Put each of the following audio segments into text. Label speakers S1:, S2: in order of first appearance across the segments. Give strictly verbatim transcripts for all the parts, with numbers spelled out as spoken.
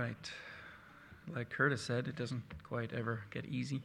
S1: right. Like Curtis said, it doesn't quite ever get easy.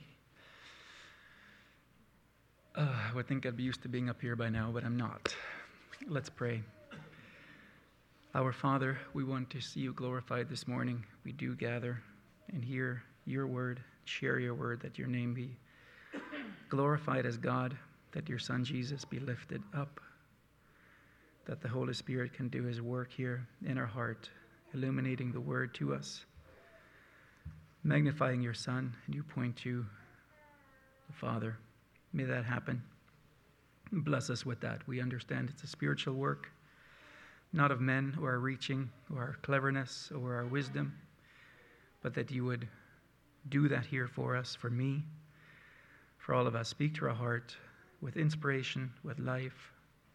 S1: Uh, I would think I'd be used to being up here by now, but I'm not. Let's pray. Our Father, we want to see you glorified this morning. We do gather and hear your word, share your word, that your name be glorified as God, that your Son Jesus be lifted up, that the Holy Spirit can do his work here in our heart, illuminating the word to us, magnifying your Son, and you point to the Father. May that happen. Bless us with that. We understand it's a spiritual work, not of men or our reaching or our cleverness or our wisdom, but that you would do that here for us, for me, for all of us. Speak to our heart with inspiration, with life,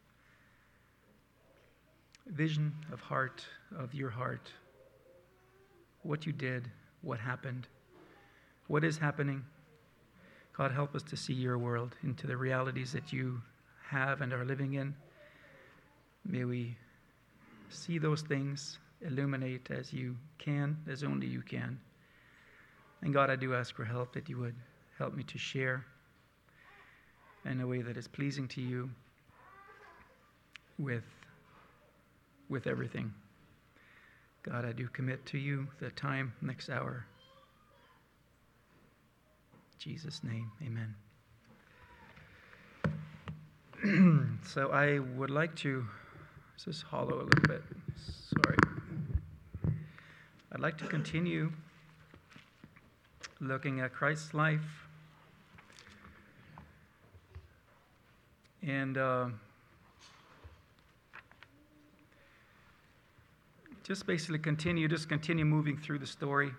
S1: vision of heart, of your heart, what you did, what happened, what is happening. God, help us to see your world, into the realities that you have and are living in. May we see those things, illuminate as you can, as only you can. And God, I do ask for help, that you would help me to share in a way that is pleasing to you with, with everything. God, I do commit to you the time, next hour. In Jesus' name, amen. So I would like to, this is hollow a little bit, sorry. I'd like to continue looking at Christ's life and uh, just basically continue, just continue moving through the story.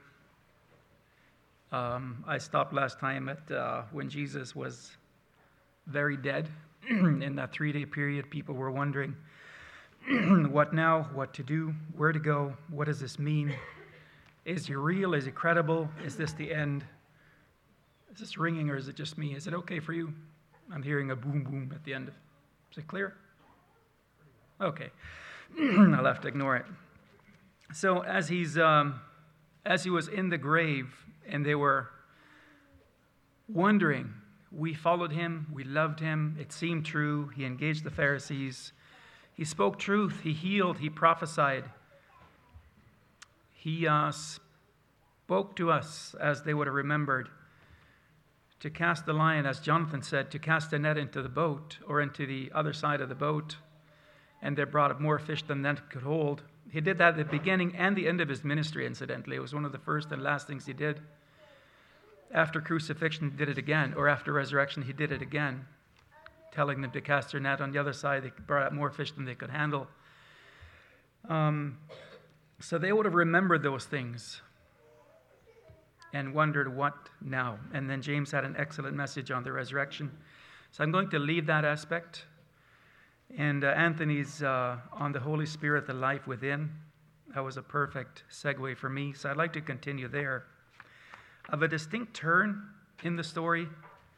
S1: Um, I stopped last time at uh, when Jesus was very dead. In that three-day period, people were wondering, what now, what to do, where to go, what does this mean? Is he real? Is he credible? Is this the end? Is this ringing or is it just me? Is it okay for you? I'm hearing a boom boom at the end. Is it clear? Okay. I'll have to ignore it. So as he's um, as he was in the grave and they were wondering, we followed him, we loved him, it seemed true, he engaged the Pharisees, he spoke truth, he healed, he prophesied. He uh, spoke to us as they would have remembered, to cast the line, as Jonathan said, to cast the net into the boat or into the other side of the boat, and they brought up more fish than that could hold. He did that at the beginning and the end of his ministry, incidentally. It was one of the first and last things he did. After crucifixion, he did it again, or after resurrection, he did it again, telling them to cast their net on the other side. They brought up more fish than they could handle. Um, so they would have remembered those things and wondered, what now? And then James had an excellent message on the resurrection. So I'm going to leave that aspect. And uh, Anthony's uh, on the Holy Spirit, the life within. That was a perfect segue for me. So I'd like to continue there. Of a distinct turn in the story,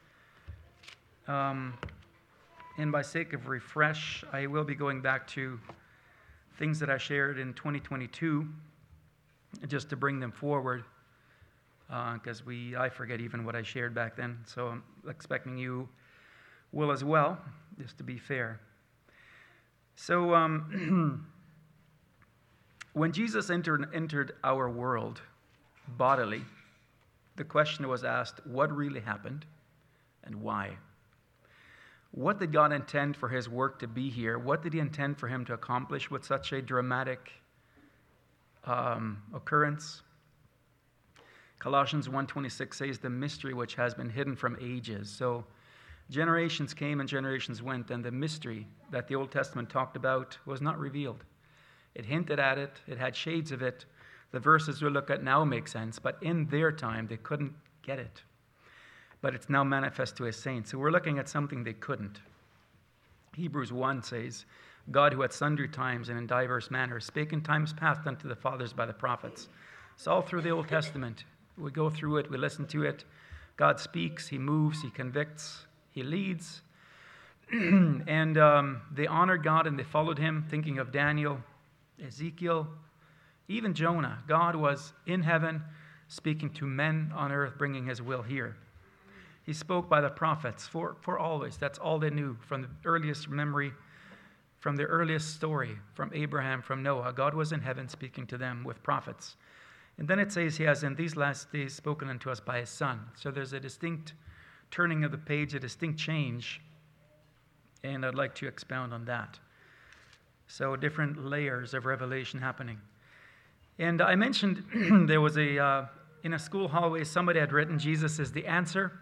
S1: um, and by sake of refresh, I will be going back to things that I shared in twenty twenty-two, just to bring them forward, because uh, we I forget even what I shared back then, so I'm expecting you will as well, just to be fair. So um, when Jesus entered, entered our world bodily, the question was asked, what really happened and why? What did God intend for his work to be here? What did he intend for him to accomplish with such a dramatic um, occurrence? Colossians one twenty-six says, the mystery which has been hidden from ages. So generations came and generations went, and the mystery that the Old Testament talked about was not revealed. It hinted at it. It had shades of it. The verses we look at now make sense, but in their time, they couldn't get it. But it's now manifest to his saints. So we're looking at something they couldn't. Hebrews one says, God, who at sundry times and in diverse manners spake in times past unto the fathers by the prophets. It's all through the Old Testament. We go through it, we listen to it. God speaks, he moves, he convicts, he leads. and um, they honored God and they followed him, thinking of Daniel, Ezekiel, Even Jonah, God was in heaven speaking to men on earth, bringing his will here. He spoke by the prophets for, for always. That's all they knew from the earliest memory, from the earliest story, from Abraham, from Noah. God was in heaven speaking to them with prophets. And then it says he has in these last days spoken unto us by his Son. So there's a distinct turning of the page, a distinct change. And I'd like to expound on that. So different layers of revelation happening. And I mentioned there was a, uh, in a school hallway, somebody had written, Jesus is the answer.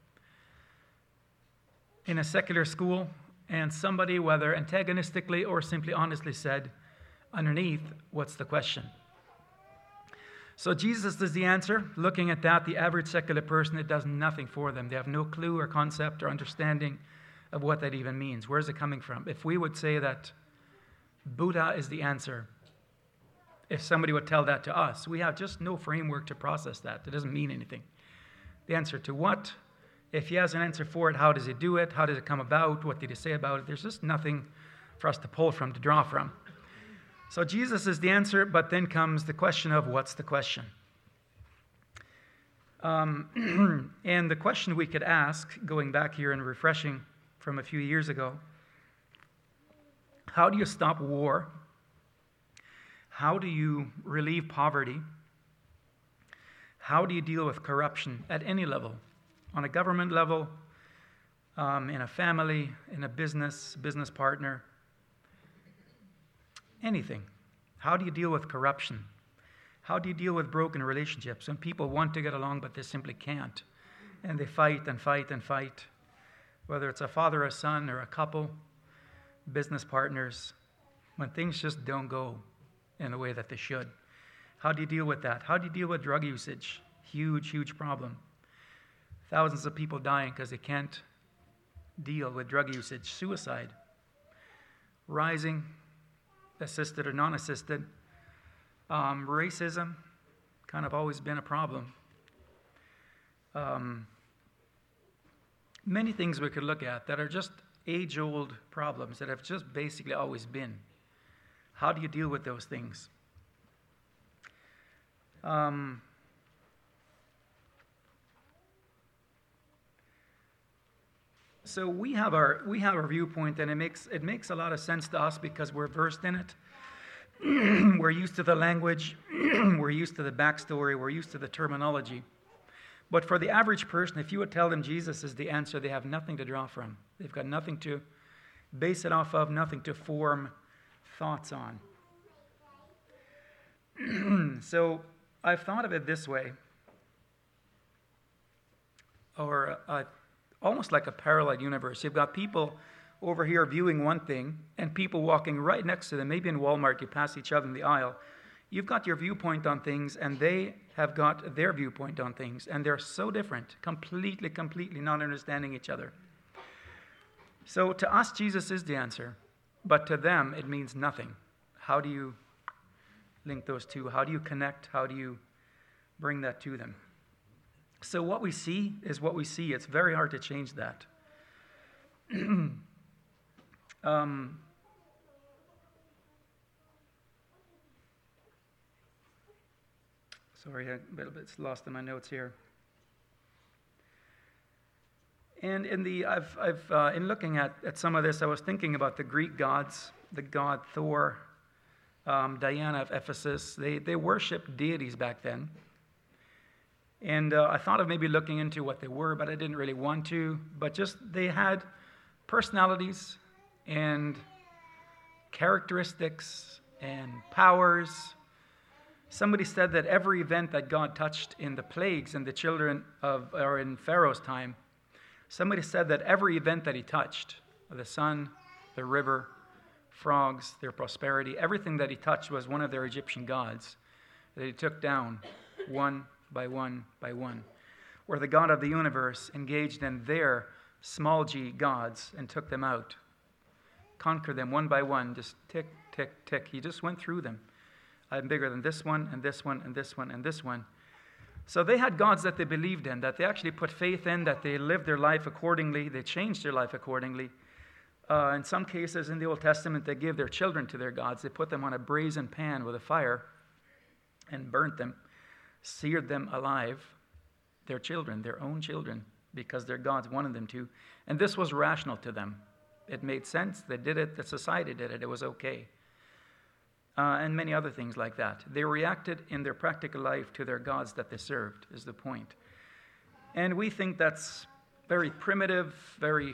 S1: In a secular school, and somebody, whether antagonistically or simply honestly, said, underneath, what's the question? So Jesus is the answer. Looking at that, the average secular person, it does nothing for them. They have no clue or concept or understanding of what that even means. Where is it coming from? If we would say that Buddha is the answer, if somebody would tell that to us, we have just no framework to process that. It doesn't mean anything. The answer to what? If he has an answer for it, how does he do it? How does it come about? What did he say about it? There's just nothing for us to pull from, to draw from. So Jesus is the answer, but then comes the question of what's the question? Um, and the question we could ask, going back here and refreshing from a few years ago, how do you stop war? How do you relieve poverty? How do you deal with corruption at any level? On a government level, um, in a family, in a business, business partner, anything. How do you deal with corruption? How do you deal with broken relationships when people want to get along but they simply can't? And they fight and fight and fight, whether it's a father or a son or a couple, business partners, when things just don't go in the way that they should. How do you deal with that? How do you deal with drug usage? Huge, huge problem. Thousands of people dying because they can't deal with drug usage. Suicide. Rising, assisted or non-assisted. Um, racism, kind of always been a problem. Um, many things we could look at that are just age-old problems that have just basically always been. How do you deal with those things? Um, So we have our we have our viewpoint, and it makes it makes a lot of sense to us because we're versed in it. We're used to the language, we're used to the backstory, we're used to the terminology. But for the average person, if you would tell them Jesus is the answer, they have nothing to draw from. They've got nothing to base it off of, nothing to form thoughts on. So I've thought of it this way, or uh, almost like a parallel universe. You've got people over here viewing one thing and people walking right next to them. Maybe in Walmart, you pass each other in the aisle. You've got your viewpoint on things and they have got their viewpoint on things. And they're so different, completely, completely not understanding each other. So to us, Jesus is the answer. But to them, it means nothing. How do you link those two? How do you connect? How do you bring that to them? So what we see is what we see. It's very hard to change that. um, sorry, I'm a little bit lost in my notes here. And in the I've I've uh, in looking at, at some of this, I was thinking about the Greek gods, the god Thor, um, Diana of Ephesus. They they worshipped deities back then. And uh, I thought of maybe looking into what they were, but I didn't really want to. But just they had personalities and characteristics and powers. Somebody said that every event that God touched in the plagues and the children of, or in Pharaoh's time, somebody said that every event that he touched, the sun, the river, frogs, their prosperity, everything that he touched was one of their Egyptian gods that he took down one by one by one, where the God of the universe engaged in their small g gods and took them out, conquered them one by one, just tick, tick, tick. He just went through them. I'm bigger than this one, and this one, and this one, and this one. So they had gods that they believed in, that they actually put faith in, that they lived their life accordingly, they changed their life accordingly. Uh, in some cases in the Old Testament, they gave their children to their gods. They put them on a brazen pan with a fire, and burnt them, seared them alive, their children, their own children, because their gods wanted them to. And this was rational to them. It made sense. They did it. The society did it. It was okay. Uh, and many other things like that. They reacted in their practical life to their gods that they served, is the point. And we think that's very primitive, very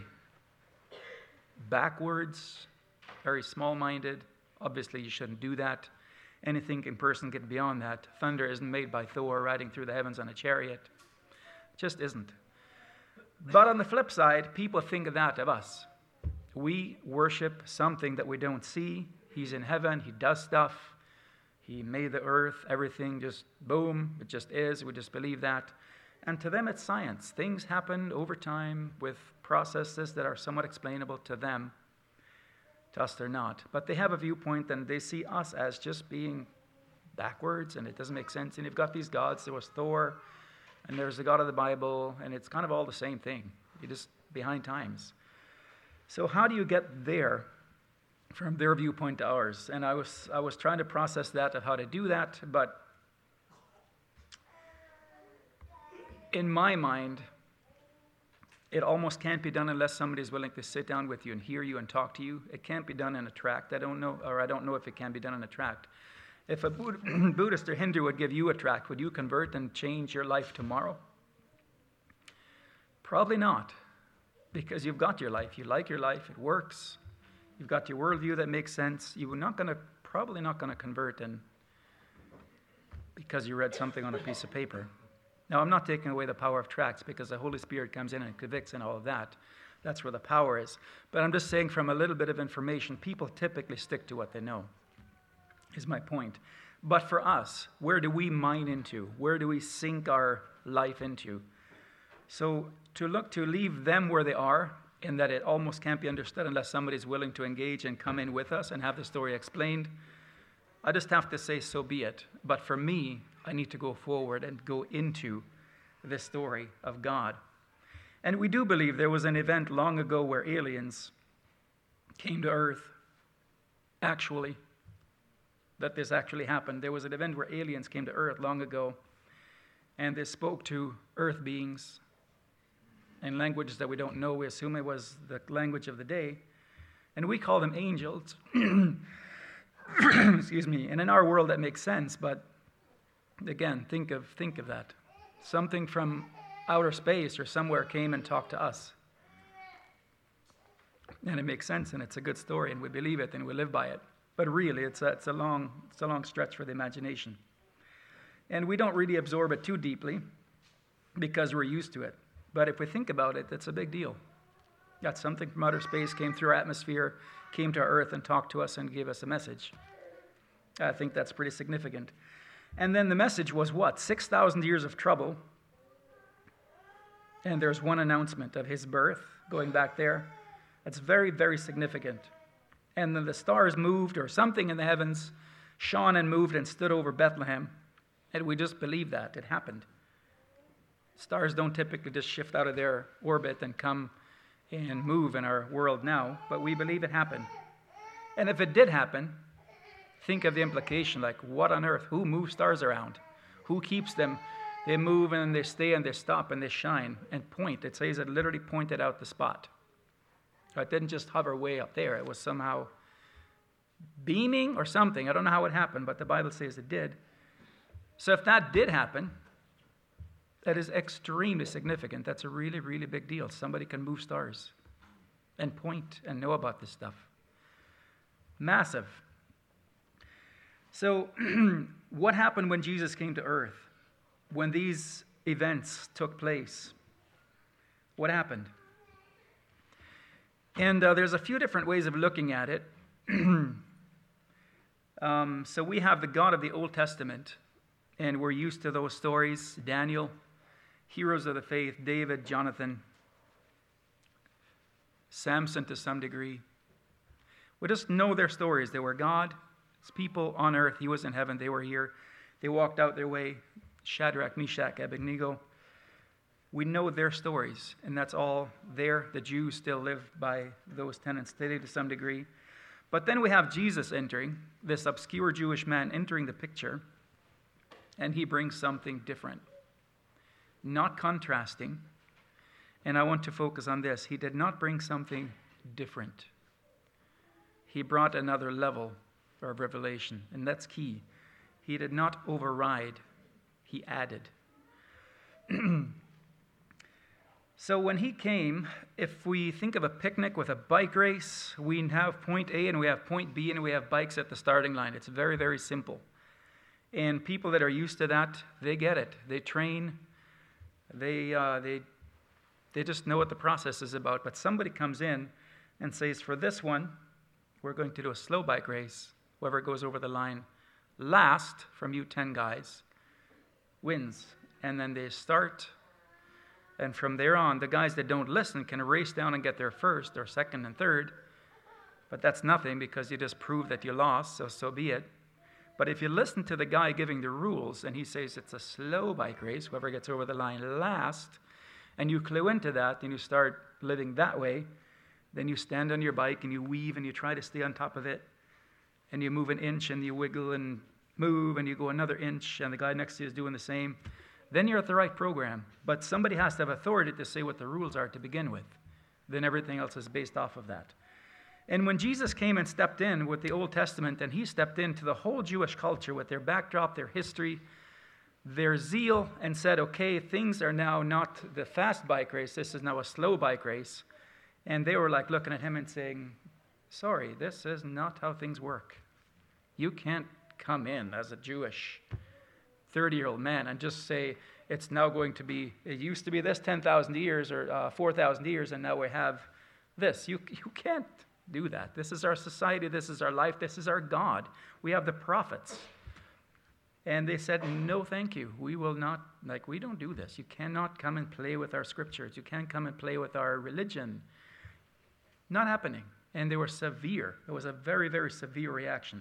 S1: backwards, very small-minded. Obviously, you shouldn't do that. Any thinking person get beyond that. Thunder isn't made by Thor riding through the heavens on a chariot. It just isn't. But on the flip side, people think of that of us. We worship something that we don't see. He's in heaven. He does stuff. He made the earth. Everything just, boom, it just is. We just believe that. And to them, it's science. Things happen over time with processes that are somewhat explainable to them. To us, they're not. But they have a viewpoint, and they see us as just being backwards, and it doesn't make sense. And you've got these gods. There was Thor, and there's the God of the Bible, and it's kind of all the same thing. You're just behind times. So how do you get there from their viewpoint to ours? And I was I was trying to process that, of how to do that, but in my mind, it almost can't be done unless somebody is willing to sit down with you and hear you and talk to you. It can't be done in a tract. I don't know, or I don't know if it can be done in a tract. If a Buddhist or Hindu would give you a tract, would you convert and change your life tomorrow? Probably not, because you've got your life. You like your life. It works. You've got your worldview that makes sense. You're not going to, probably not going to convert and because you read something on a piece of paper. Now, I'm not taking away the power of tracts, because the Holy Spirit comes in and convicts and all of that. That's where the power is. But I'm just saying, from a little bit of information, people typically stick to what they know, is my point. But for us, where do we mine into? Where do we sink our life into? So to look to leave them where they are, in that it almost can't be understood unless somebody's willing to engage and come in with us and have the story explained, I just have to say, so be it. But for me, I need to go forward and go into the story of God. And we do believe there was an event long ago where aliens came to earth, actually, that this actually happened. There was an event where aliens came to earth long ago, and they spoke to earth beings in languages that we don't know. We assume it was the language of the day, and we call them angels. Excuse me. And in our world, that makes sense, but again, think of think of that. Something from outer space or somewhere came and talked to us. And it makes sense, and it's a good story, and we believe it, and we live by it. But really, it's a, it's a long it's a long stretch for the imagination. And we don't really absorb it too deeply because we're used to it. But if we think about it, it's a big deal. That something from outer space came through our atmosphere, came to our earth, and talked to us and gave us a message. I think that's pretty significant. And then the message was what? six thousand years of trouble. And there's one announcement of his birth going back there. That's very, very significant. And then the stars moved, or something in the heavens shone and moved and stood over Bethlehem. And we just believe that. It happened. Stars don't typically just shift out of their orbit and come and move in our world now, but we believe it happened. And if it did happen, think of the implication, like what on earth? Who moves stars around? Who keeps them? They move and they stay and they stop and they shine and point. It says it literally pointed out the spot. It didn't just hover way up there. It was somehow beaming or something. I don't know how it happened, but the Bible says it did. So if that did happen, that is extremely significant. That's a really, really big deal. Somebody can move stars and point and know about this stuff. Massive. So what happened when Jesus came to earth? When these events took place? What happened? And uh, there's a few different ways of looking at it. um, so we have the God of the Old Testament, and we're used to those stories. Daniel, heroes of the faith, David, Jonathan, Samson to some degree. We just know their stories. They were God's people on earth. He was in heaven. They were here. They walked out their way. Shadrach, Meshach, Abednego. We know their stories, and that's all there. The Jews still live by those tenets today to some degree. But then we have Jesus entering, this obscure Jewish man entering the picture. and he brings something different, not contrasting. And I want to focus on this. He did not bring something different. He brought another level of revelation, and that's key. He did not override, he added. So when he came, if we think of a picnic with a bike race, we have point A and we have point B and we have bikes at the starting line. It's very, very simple. And people that are used to that, they get it. They train. They, uh, they, they just know what the process is about. But somebody comes in and says, for this one, we're going to do a slow bike race. Whoever goes over the line last from you ten guys wins. And then they start. And from there on, the guys that don't listen can race down and get there first or second and third. But that's nothing because you just proved that you lost, so so be it. But if you listen to the guy giving the rules and he says it's a slow bike race, whoever gets over the line last, and you clue into that and you start living that way, then you stand on your bike and you weave and you try to stay on top of it. And you move an inch and you wiggle and move and you go another inch and the guy next to you is doing the same. Then you're at the right program. But somebody has to have authority to say what the rules are to begin with. Then everything else is based off of that. And when Jesus came and stepped in with the Old Testament, and he stepped into the whole Jewish culture with their backdrop, their history, their zeal, and said, okay, things are now not the fast bike race, this is now a slow bike race. And they were like looking at him and saying, sorry, this is not how things work. You can't come in as a Jewish thirty-year-old man and just say, it's now going to be, it used to be this ten thousand years or uh, four thousand years, and now we have this. You, you can't do that. This is our society, this is our life, this is our God. We have the prophets. And they said, no, thank you. We will not, like, we don't do this. You cannot come and play with our scriptures. You can't come and play with our religion. Not happening. And they were severe. It was a very, very severe reaction.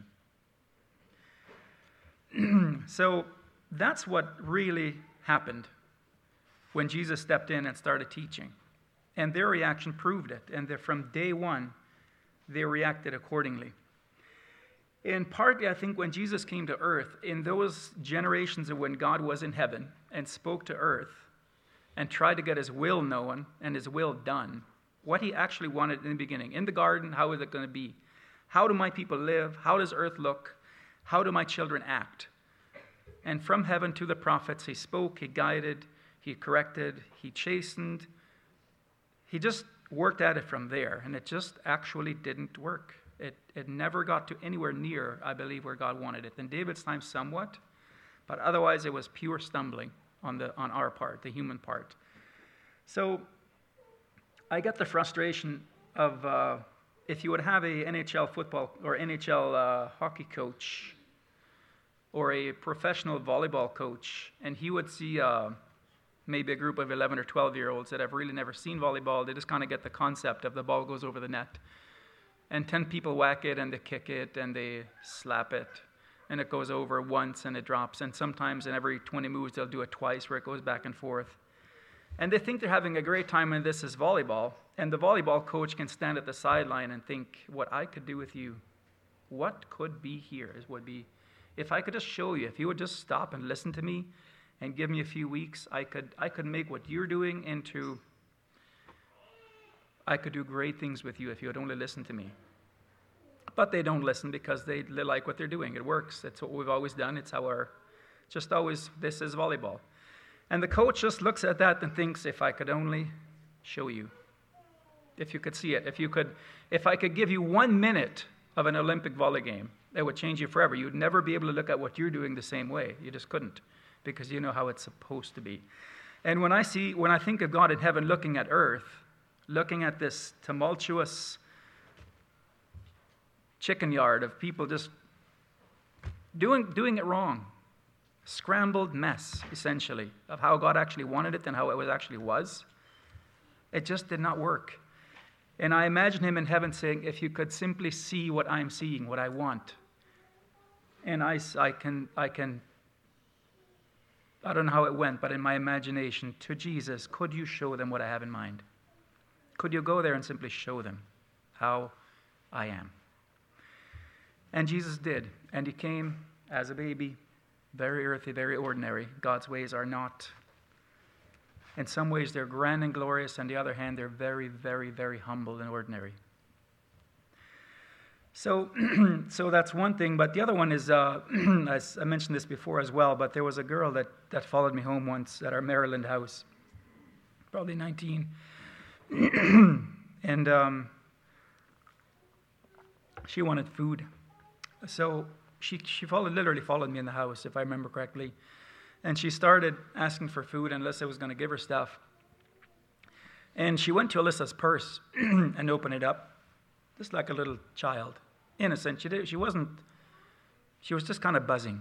S1: So that's what really happened when Jesus stepped in and started teaching. And their reaction proved it. And from day one, they reacted accordingly. And partly, I think, when Jesus came to earth, in those generations of when God was in heaven and spoke to earth and tried to get his will known and his will done, what he actually wanted in the beginning. In the garden, how is it going to be? How do my people live? How does earth look? How do my children act? And from heaven to the prophets, he spoke, he guided, he corrected, he chastened. He just worked at it from there, and it just actually didn't work. It, it never got to anywhere near, I believe, where God wanted it. In David's time, somewhat, but otherwise it was pure stumbling on the on our part, the human part. So I get the frustration of uh, if you would have a N H L football or N H L uh, hockey coach or a professional volleyball coach, and he would see uh, maybe a group of eleven or twelve-year-olds that have really never seen volleyball. They just kind of get the concept of the ball goes over the net. And ten people whack it, and they kick it, and they slap it, and it goes over once, and it drops. And sometimes in every twenty moves, they'll do it twice, where it goes back and forth. And they think they're having a great time, and this is volleyball. And the volleyball coach can stand at the sideline and think, what I could do with you, what could be here is would be, if I could just show you, if you would just stop and listen to me and give me a few weeks, I could I could make what you're doing into... I could do great things with you if you would only listen to me. But they don't listen because they, they like what they're doing. It works. It's what we've always done. It's our, just always, this is volleyball. And the coach just looks at that and thinks, if I could only show you, if you could see it, if you could, if I could give you one minute of an Olympic volley game, it would change you forever. You'd never be able to look at what you're doing the same way. You just couldn't, because you know how it's supposed to be. And when I see, when I think of God in heaven looking at earth, looking at this tumultuous chicken yard of people just doing doing it wrong, scrambled mess, essentially, of how God actually wanted it and how it was actually was. It just did not work. And I imagine him in heaven saying, if you could simply see what I'm seeing, what I want, and I, I can, I can, I don't know how it went, but in my imagination, to Jesus, could you show them what I have in mind? Could you go there and simply show them how I am? And Jesus did. And he came as a baby, Very earthy, very ordinary. God's ways are not. In some ways, they're grand and glorious. On the other hand, they're very, very, very humble and ordinary. So, so that's one thing. But the other one is, uh, as I mentioned this before as well, but there was a girl that, that followed me home once at our Maryland house, probably nineteen. And um, she wanted food. So she, she followed, literally followed me in the house, if I remember correctly. And she started asking for food, and Alyssa was going to give her stuff. And she went to Alyssa's purse and opened it up, just like a little child. Innocent. She did, she wasn't, she was just kind of buzzing.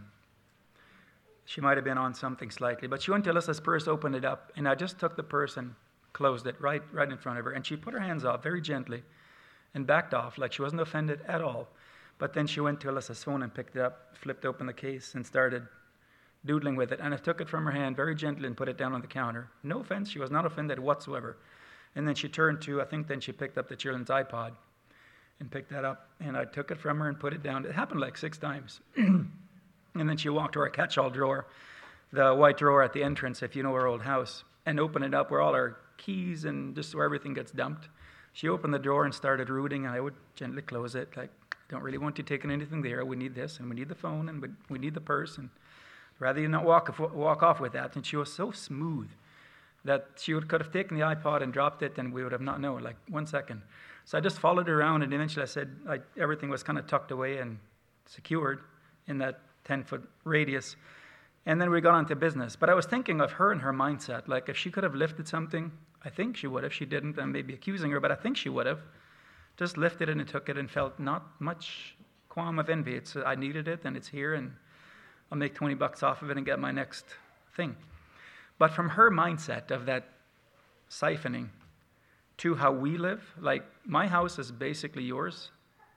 S1: She might have been on something slightly. But she went to Alyssa's purse, opened it up, and I just took the purse and closed it right, right in front of her. And she put her hands off very gently and backed off like she wasn't offended at all. But then she went to Alyssa's phone and picked it up, flipped open the case, and started doodling with it. And I took it from her hand very gently and put it down on the counter. No offense, she was not offended whatsoever. And then she turned to, I think then she picked up the children's iPod and picked that up. And I took it from her and put it down. It happened like six times. And then she walked to our catch-all drawer, the white drawer at the entrance, if you know our old house, and opened it up where all our keys and just where everything gets dumped. She opened the drawer and started rooting, and I would gently close it, like, don't really want you taking anything there. We need this, and we need the phone, and we, we need the purse, and rather you not walk, walk off with that. And she was so smooth that she would, could have taken the iPod and dropped it, and we would have not known, like one second. So I just followed her around, and eventually I said I, everything was kind of tucked away and secured in that ten-foot radius. And then we got on to business. But I was thinking of her and her mindset. Like, if she could have lifted something, I think she would have. She didn't. I'm maybe accusing her, but I think she would have. Just lifted it and took it and felt not much qualm of envy. It's, I needed it, and it's here, and I'll make twenty bucks off of it and get my next thing. But from her mindset of that siphoning to how we live, like, my house is basically yours.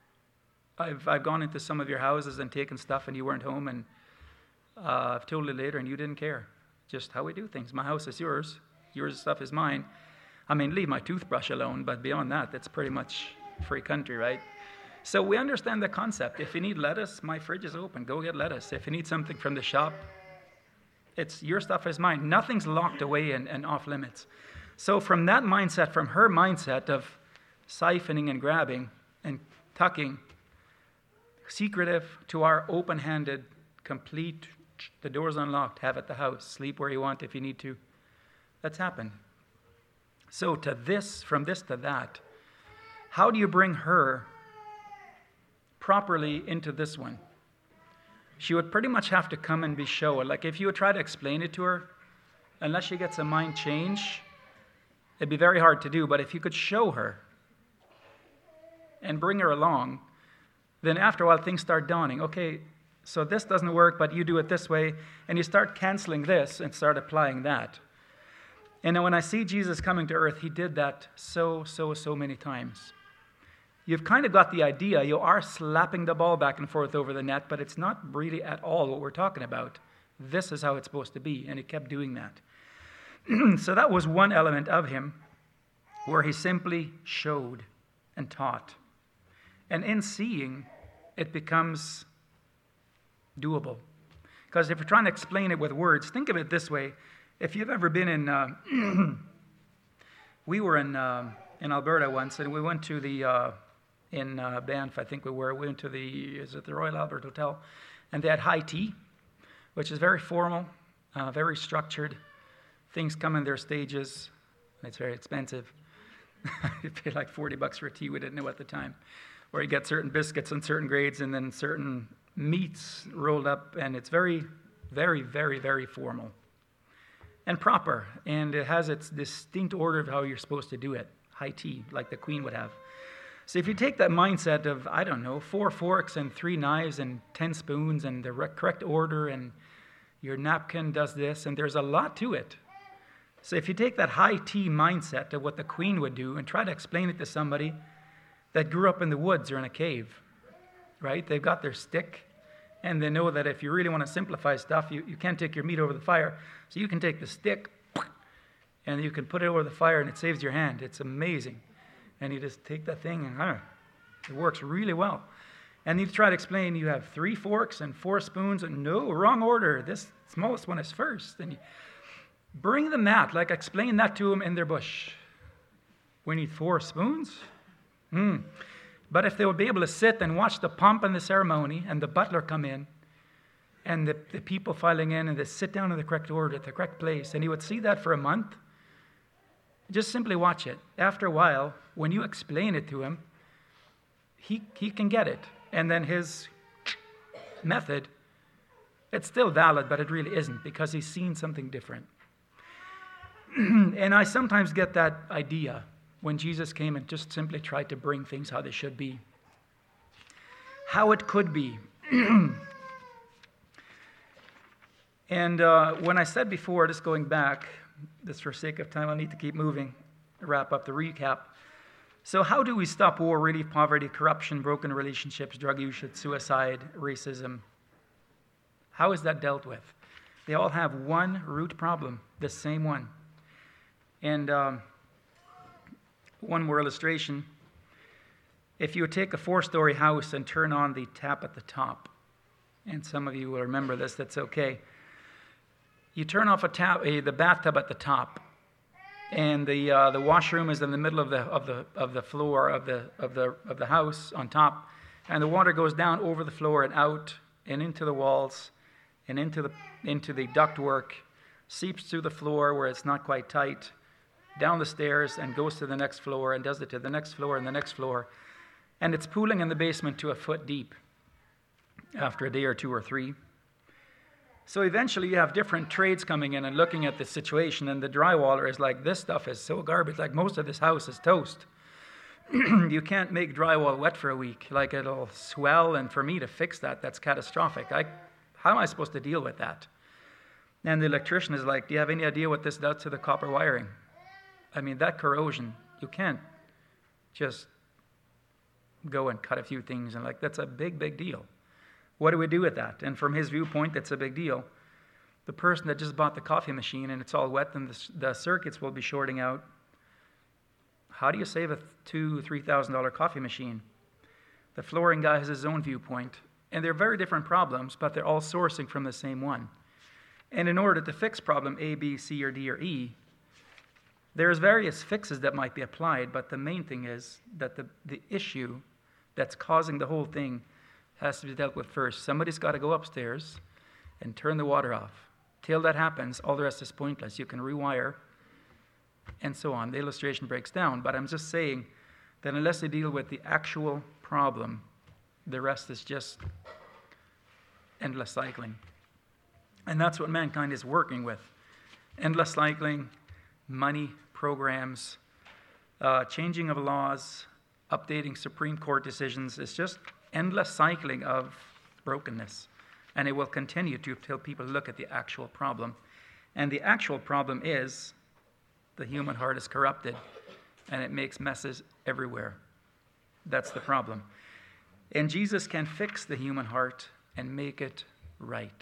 S1: I've I've gone into some of your houses and taken stuff, and you weren't home, and uh, I've told you later, and you didn't care. Just how we do things. My house is yours. Your stuff is mine. I mean, leave my toothbrush alone, but beyond that, it's pretty much free country, right? So we understand the concept. If you need lettuce, my fridge is open. Go get lettuce. If you need something from the shop, it's your stuff is mine. Nothing's locked away and, and off limits. So from that mindset, from her mindset of siphoning and grabbing and tucking, secretive to our open-handed, complete, the door's unlocked, have at the house, sleep where you want if you need to. That's happened. So to this, from this to that, how do you bring her properly into this one? She would pretty much have to come and be shown. Like, if you would try to explain it to her, unless she gets a mind change, it'd be very hard to do. But if you could show her and bring her along, then after a while things start dawning. Okay, so this doesn't work, but you do it this way, and you start canceling this and start applying that. And then when I see Jesus coming to earth, he did that so, so, so many times. You've kind of got the idea. You are slapping the ball back and forth over the net, but it's not really at all what we're talking about. This is how it's supposed to be, and he kept doing that. So that was one element of him where he simply showed and taught. And in seeing, it becomes doable. Because if you're trying to explain it with words, think of it this way. If you've ever been in, uh, we were in uh, in Alberta once, and we went to the, uh, in uh, Banff, I think we were, we went to the, is it the Royal Albert Hotel, and they had high tea, which is very formal, uh, very structured. Things come in their stages, and it's very expensive. You pay like forty bucks for a tea, we didn't know at the time, where you get certain biscuits and certain grades, and then certain meats rolled up, and it's very, very, very, very formal. And proper, and it has its distinct order of how you're supposed to do it. High tea, like the Queen would have. So if you take that mindset of, I don't know, four forks and three knives and ten spoons and the correct order, and your napkin does this, and there's a lot to it. So if you take that high tea mindset of what the Queen would do and try to explain it to somebody that grew up in the woods or in a cave, right? They've got their stick, and they know that if you really want to simplify stuff, you, you can't take your meat over the fire. So you can take the stick, and you can put it over the fire, and it saves your hand. It's amazing. And you just take that thing, and uh, it works really well. And you try to explain you have three forks and four spoons, and no, wrong order. This smallest one is first. And you bring them that, like explain that to them in their bush. We need four spoons? Hmm. But if they would be able to sit and watch the pomp and the ceremony, and the butler come in, and the, the people filing in, and they sit down in the correct order at the correct place, and he would see that for a month, just simply watch it. After a while, when you explain it to him, he, he can get it. And then his method, it's still valid, but it really isn't, because he's seen something different. And I sometimes get that idea when Jesus came and just simply tried to bring things how they should be. How it could be. And uh, when I said before, just going back, just for sake of time, I'll need to keep moving, wrap up the recap. So how do we stop war, relieve poverty, corruption, broken relationships, drug usage, suicide, racism? How is that dealt with? They all have one root problem, the same one. And um, one more illustration. If you would take a four-story house and turn on the tap at the top, and some of you will remember this, that's okay. You turn off a tap, a, the bathtub at the top, and the uh, the washroom is in the middle of the of the of the floor of the of the of the house on top, and the water goes down over the floor and out and into the walls, and into the into the ductwork, seeps through the floor where it's not quite tight, down the stairs, and goes to the next floor, and does it to the next floor and the next floor, and it's pooling in the basement to a foot deep after a day or two or three. So eventually you have different trades coming in and looking at the situation, and the drywaller is like, this stuff is so garbage, like most of this house is toast. You can't make drywall wet for a week, like it'll swell, and for me to fix that, that's catastrophic. I, how am I supposed to deal with that? And the electrician is like, do you have any idea what this does to the copper wiring? I mean, that corrosion, you can't just go and cut a few things, and like, that's a big, big deal. What do we do with that? And from his viewpoint, that's a big deal. The person that just bought the coffee machine and it's all wet and the, the circuits will be shorting out, how do you save a two, three thousand dollar coffee machine? The flooring guy has his own viewpoint, and they're very different problems, but they're all sourcing from the same one. And in order to fix problem A, B, C, or D, or E, there's various fixes that might be applied, but the main thing is that the, the issue that's causing the whole thing has to be dealt with first. Somebody's got to go upstairs and turn the water off. Till that happens, all the rest is pointless. You can rewire and so on. The illustration breaks down, but I'm just saying that unless they deal with the actual problem, the rest is just endless cycling. And that's what mankind is working with. Endless cycling, money, programs, uh, changing of laws, updating Supreme Court decisions. It's just endless cycling of brokenness, and it will continue to until people look at the actual problem. And the actual problem is the human heart is corrupted, and it makes messes everywhere. That's the problem. And Jesus can fix the human heart and make it right.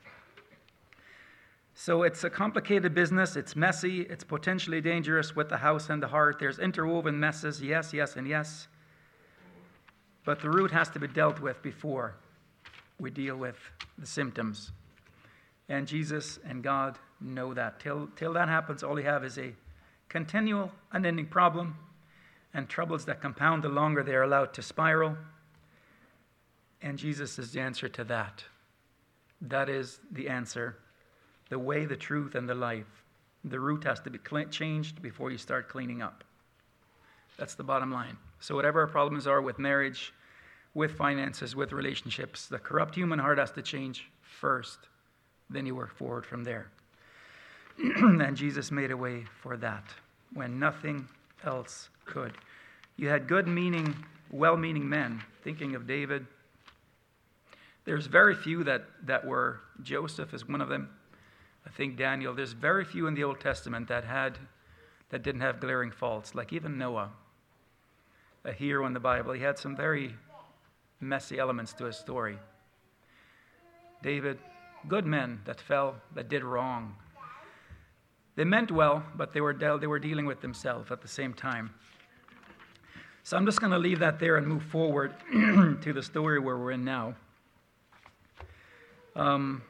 S1: So it's a complicated business, it's messy, it's potentially dangerous with the house and the heart. There's interwoven messes, yes, yes, and yes. But the root has to be dealt with before we deal with the symptoms. And Jesus and God know that. Till, till that happens, all you have is a continual, unending problem and troubles that compound the longer they are allowed to spiral. And Jesus is the answer to that. That is the answer. The way, the truth, and the life. The root has to be cl- changed before you start cleaning up. That's the bottom line. So whatever our problems are with marriage, with finances, with relationships, the corrupt human heart has to change first. Then you work forward from there. And Jesus made a way for that when nothing else could. You had good meaning, well-meaning men, thinking of David. There's very few that, that were, Joseph is one of them. I think Daniel, there's very few in the Old Testament that had, that didn't have glaring faults, like even Noah, a hero in the Bible. He had some very messy elements to his story. David, good men that fell, that did wrong. They meant well, but they were de- they were dealing with themselves at the same time. So I'm just going to leave that there and move forward to the story where we're in now. Um,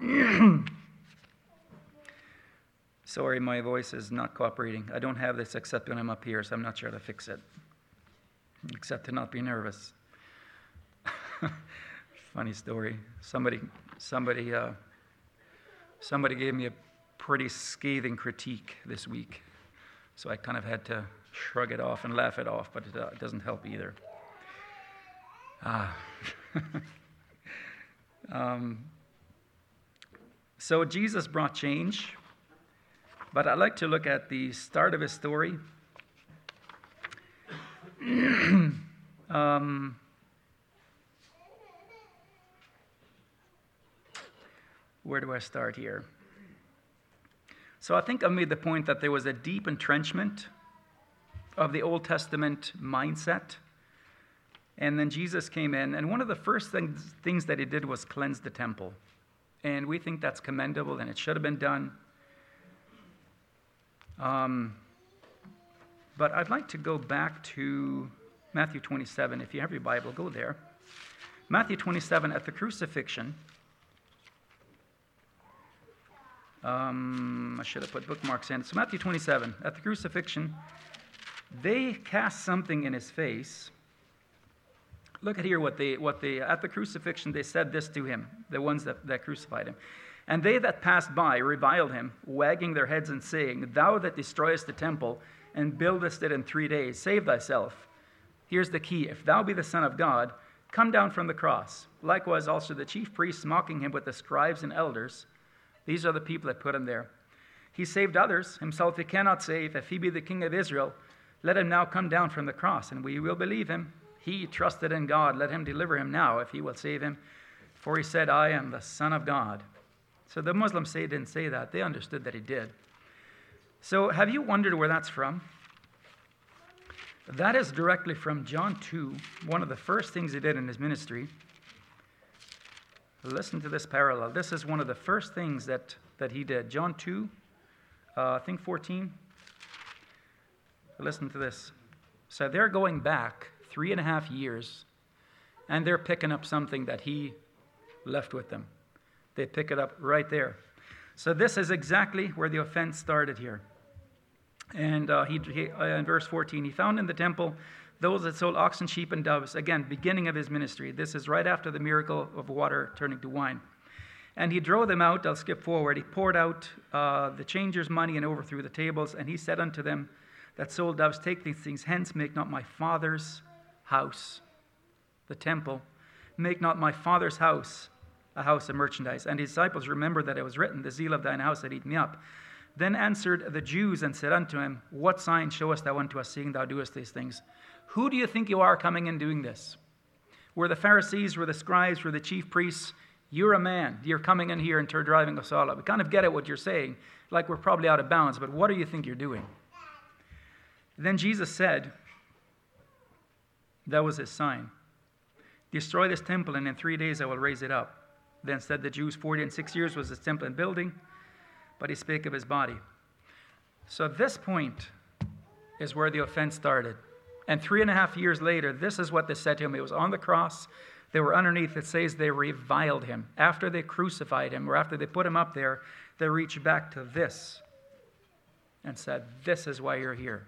S1: sorry, my voice is not cooperating. I don't have this except when I'm up here, so I'm not sure how to fix it, except to not be nervous. Funny story. Somebody, somebody, uh, somebody gave me a pretty scathing critique this week, so I kind of had to shrug it off and laugh it off, but it, uh, it doesn't help either. Ah. um, so Jesus brought change, but I'd like to look at the start of his story. um, where do I start here? So I think I made the point that there was a deep entrenchment of the Old Testament mindset. And then Jesus came in, and one of the first things, things that he did was cleanse the temple. And we think that's commendable, and it should have been done. Um, but I'd like to go back to Matthew twenty-seven. If you have your Bible, go there. Matthew twenty-seven, at the crucifixion. Um, I should have put bookmarks in. So Matthew twenty-seven, at the crucifixion, they cast something in his face. Look at here what they, what they, at the crucifixion, they said this to him, the ones that, that crucified him. And they that passed by reviled him, wagging their heads and saying, Thou that destroyest the temple and buildest it in three days, save thyself. Here's the key. If thou be the Son of God, come down from the cross. Likewise also the chief priests mocking him with the scribes and elders. These are the people that put him there. He saved others. Himself he cannot save. If he be the King of Israel, let him now come down from the cross, and we will believe him. He trusted in God. Let him deliver him now, if he will save him. For he said, I am the Son of God. So the Muslims say didn't say that. They understood that he did. So have you wondered where that's from? That is directly from John two, one of the first things he did in his ministry. Listen to this parallel. This is one of the first things that, that he did. John two, uh, I think fourteen. Listen to this. So they're going back three and a half years, and they're picking up something that he left with them. They pick it up right there. So this is exactly where the offense started here. And uh, he, he uh, in verse fourteen, he found in the temple those that sold oxen, sheep, and doves. Again, beginning of his ministry. This is right after the miracle of water turning to wine. And he drove them out. I'll skip forward. He poured out uh, the changers' money and overthrew the tables. And he said unto them that sold doves, Take these things hence, make not my Father's house, the temple, make not my Father's house a house of merchandise. And his disciples remembered that it was written, The zeal of thine house had eaten me up. Then answered the Jews and said unto him, What sign showest thou unto us, seeing thou doest these things? Who do you think you are coming and doing this? Were the Pharisees, were the scribes, were the chief priests? You're a man. You're coming in here and you're driving us all up. We kind of get it what you're saying, like we're probably out of bounds, but what do you think you're doing? Then Jesus said, that was his sign. Destroy this temple, and in three days I will raise it up. Then said the Jews, forty and six years was this temple in building, but he spake of his body. So this point is where the offense started. And three and a half years later, this is what they said to him. He was on the cross. They were underneath. It says they reviled him. After they crucified him, or after they put him up there, they reached back to this and said, This is why you're here.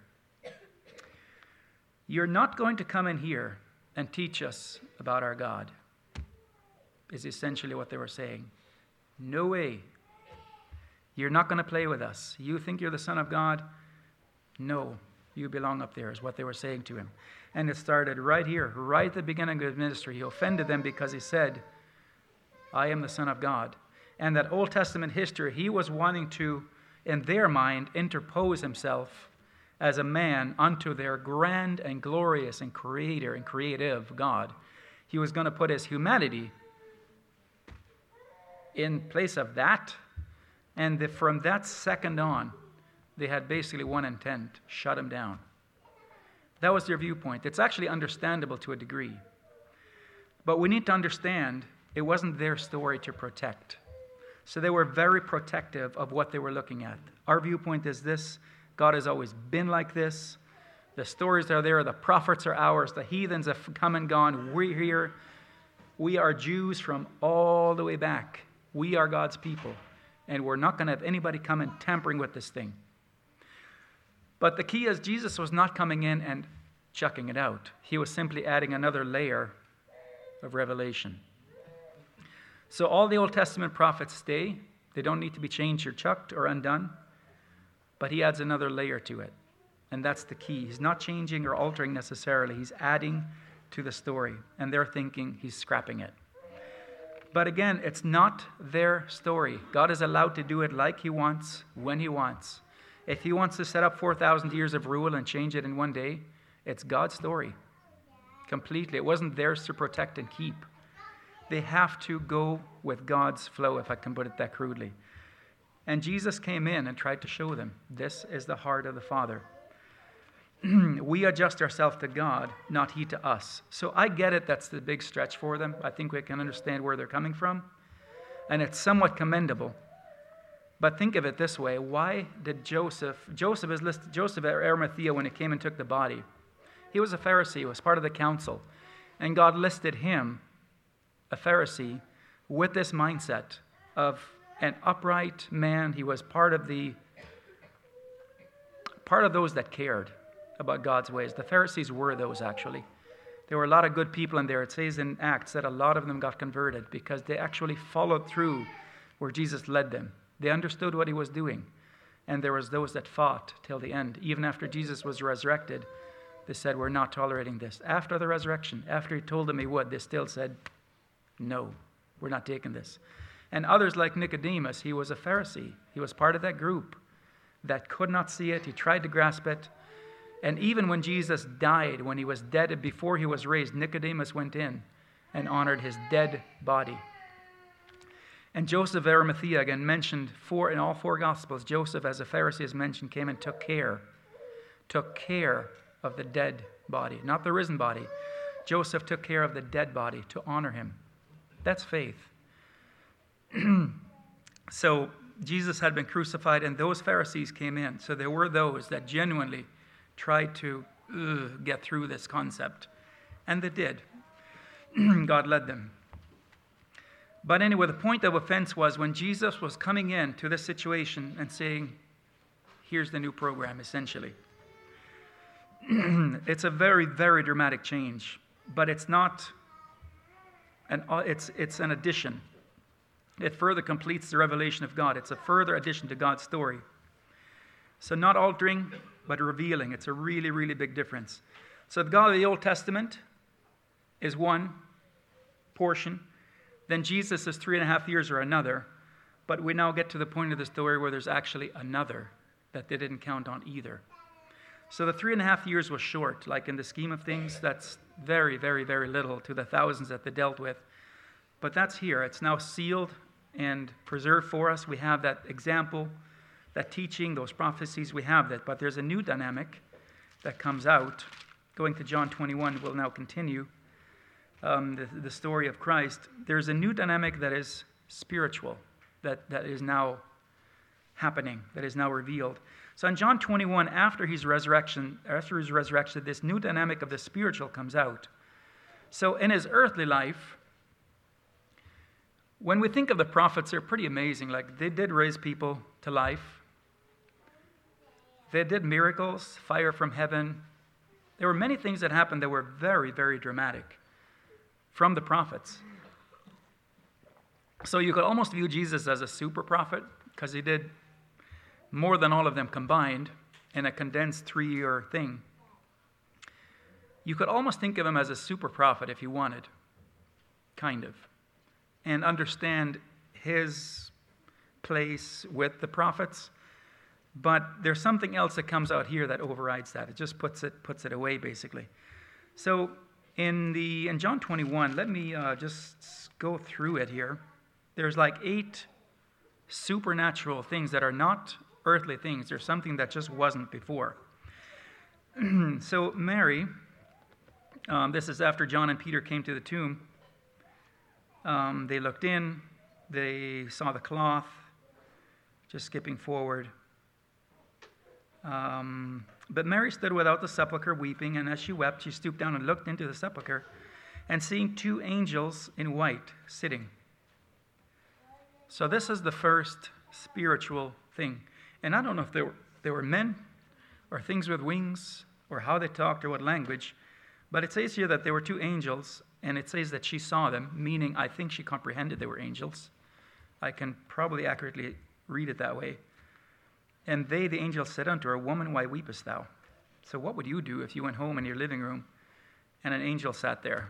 S1: You're not going to come in here and teach us about our God, is essentially what they were saying. No way. You're not going to play with us. You think you're the Son of God? No, you belong up there, is what they were saying to him. And it started right here, right at the beginning of his ministry. He offended them because he said, I am the Son of God. And that Old Testament history, he was wanting to, in their mind, interpose himself as a man unto their grand and glorious and creator and creative God. He was going to put his humanity in place of that. And the, from that second on, they had basically one intent: shut him down. That was their viewpoint. It's actually understandable to a degree. But we need to understand it wasn't their story to protect. So they were very protective of what they were looking at. Our viewpoint is this: God has always been like this. The stories are there. The prophets are ours. The heathens have come and gone. We're here. We are Jews from all the way back. We are God's people. And we're not going to have anybody come and tampering with this thing. But the key is Jesus was not coming in and chucking it out. He was simply adding another layer of revelation. So all the Old Testament prophets stay. They don't need to be changed or chucked or undone. But he adds another layer to it. And that's the key. He's not changing or altering necessarily. He's adding to the story. And they're thinking he's scrapping it. But again, it's not their story. God is allowed to do it like he wants, when he wants. If he wants to set up four thousand years of rule and change it in one day, it's God's story. Completely. It wasn't theirs to protect and keep. They have to go with God's flow, if I can put it that crudely. And Jesus came in and tried to show them, this is the heart of the Father. We adjust ourselves to God, not he to us. So I get it, that's the big stretch for them. I think we can understand where they're coming from. And it's somewhat commendable. But think of it this way. Why did Joseph, Joseph is listed, Joseph of Arimathea, when he came and took the body, he was a Pharisee, he was part of the council. And God listed him, a Pharisee, with this mindset of an upright man. He was part of the, part of those that cared about God's ways. The Pharisees were those, actually. There were a lot of good people in there. It says in Acts that a lot of them got converted because they actually followed through where Jesus led them. They understood what he was doing. And there was those that fought till the end. Even after Jesus was resurrected, they said, we're not tolerating this. After the resurrection, after he told them he would, they still said, no, we're not taking this. And others like Nicodemus, he was a Pharisee. He was part of that group that could not see it. He tried to grasp it. And even when Jesus died, when he was dead and before he was raised, Nicodemus went in and honored his dead body. And Joseph of Arimathea, again mentioned four in all four Gospels, Joseph as a Pharisee is mentioned, came and took care, took care of the dead body, not the risen body. Joseph took care of the dead body to honor him. That's faith. So Jesus had been crucified and those Pharisees came in. So there were those that genuinely tried to ugh, get through this concept. And they did. God led them. But anyway, the point of offense was when Jesus was coming in to this situation and saying, here's the new program, essentially. It's a very, very dramatic change. But it's not, an, it's, it's an addition. It further completes the revelation of God. It's a further addition to God's story. So not altering, but revealing. It's a really, really big difference. So the God of the Old Testament is one portion. Then Jesus is three and a half years or another. But we now get to the point of the story where there's actually another that they didn't count on either. So the three and a half years was short. Like in the scheme of things, that's very, very, very little to the thousands that they dealt with. But that's here. It's now sealed and preserved for us. We have that example, that teaching, those prophecies, we have that. But there's a new dynamic that comes out. Going to John twenty-one, we'll now continue um, the, the story of Christ. There's a new dynamic that is spiritual, that, that is now happening, that is now revealed. So in John twenty-one, after his resurrection, after his resurrection, this new dynamic of the spiritual comes out. So in his earthly life, when we think of the prophets, they're pretty amazing. Like they did raise people to life. They did miracles, fire from heaven. There were many things that happened that were very, very dramatic from the prophets. So you could almost view Jesus as a super prophet because he did more than all of them combined in a condensed three-year thing. You could almost think of him as a super prophet if you wanted, kind of, and understand his place with the prophets. But there's something else that comes out here that overrides that. It just puts it puts it away, basically. So in the in John twenty-one, let me uh, just go through it here. There's like eight supernatural things that are not earthly things. There's something that just wasn't before. So Mary, um, this is after John and Peter came to the tomb. Um, they looked in. They saw the cloth. Just skipping forward. Um, but Mary stood without the sepulchre weeping, and as she wept, she stooped down and looked into the sepulchre, and seeing two angels in white sitting. So this is the first spiritual thing. And I don't know if they were, they were men or things with wings or how they talked or what language, but it says here that there were two angels, and it says that she saw them, meaning I think she comprehended they were angels. I can probably accurately read it that way. And they, the angels, said unto her, Woman, why weepest thou? So what would you do if you went home in your living room and an angel sat there?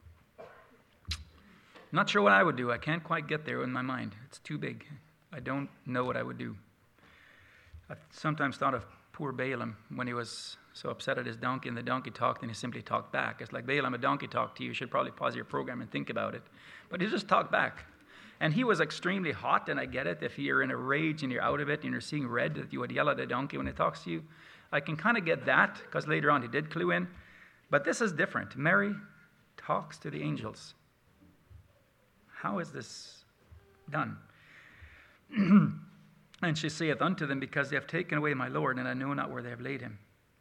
S1: Not sure what I would do. I can't quite get there in my mind. It's too big. I don't know what I would do. I've sometimes thought of poor Balaam when he was so upset at his donkey, and the donkey talked, and he simply talked back. It's like, Balaam, a donkey talked to you. You should probably pause your program and think about it. But he just talked back. And he was extremely hot, and I get it. If you're in a rage and you're out of it and you're seeing red, that you would yell at a donkey when it talks to you. I can kind of get that, because later on he did clue in. But this is different. Mary talks to the angels. How is this done? And she saith unto them, Because they have taken away my Lord, and I know not where they have laid him.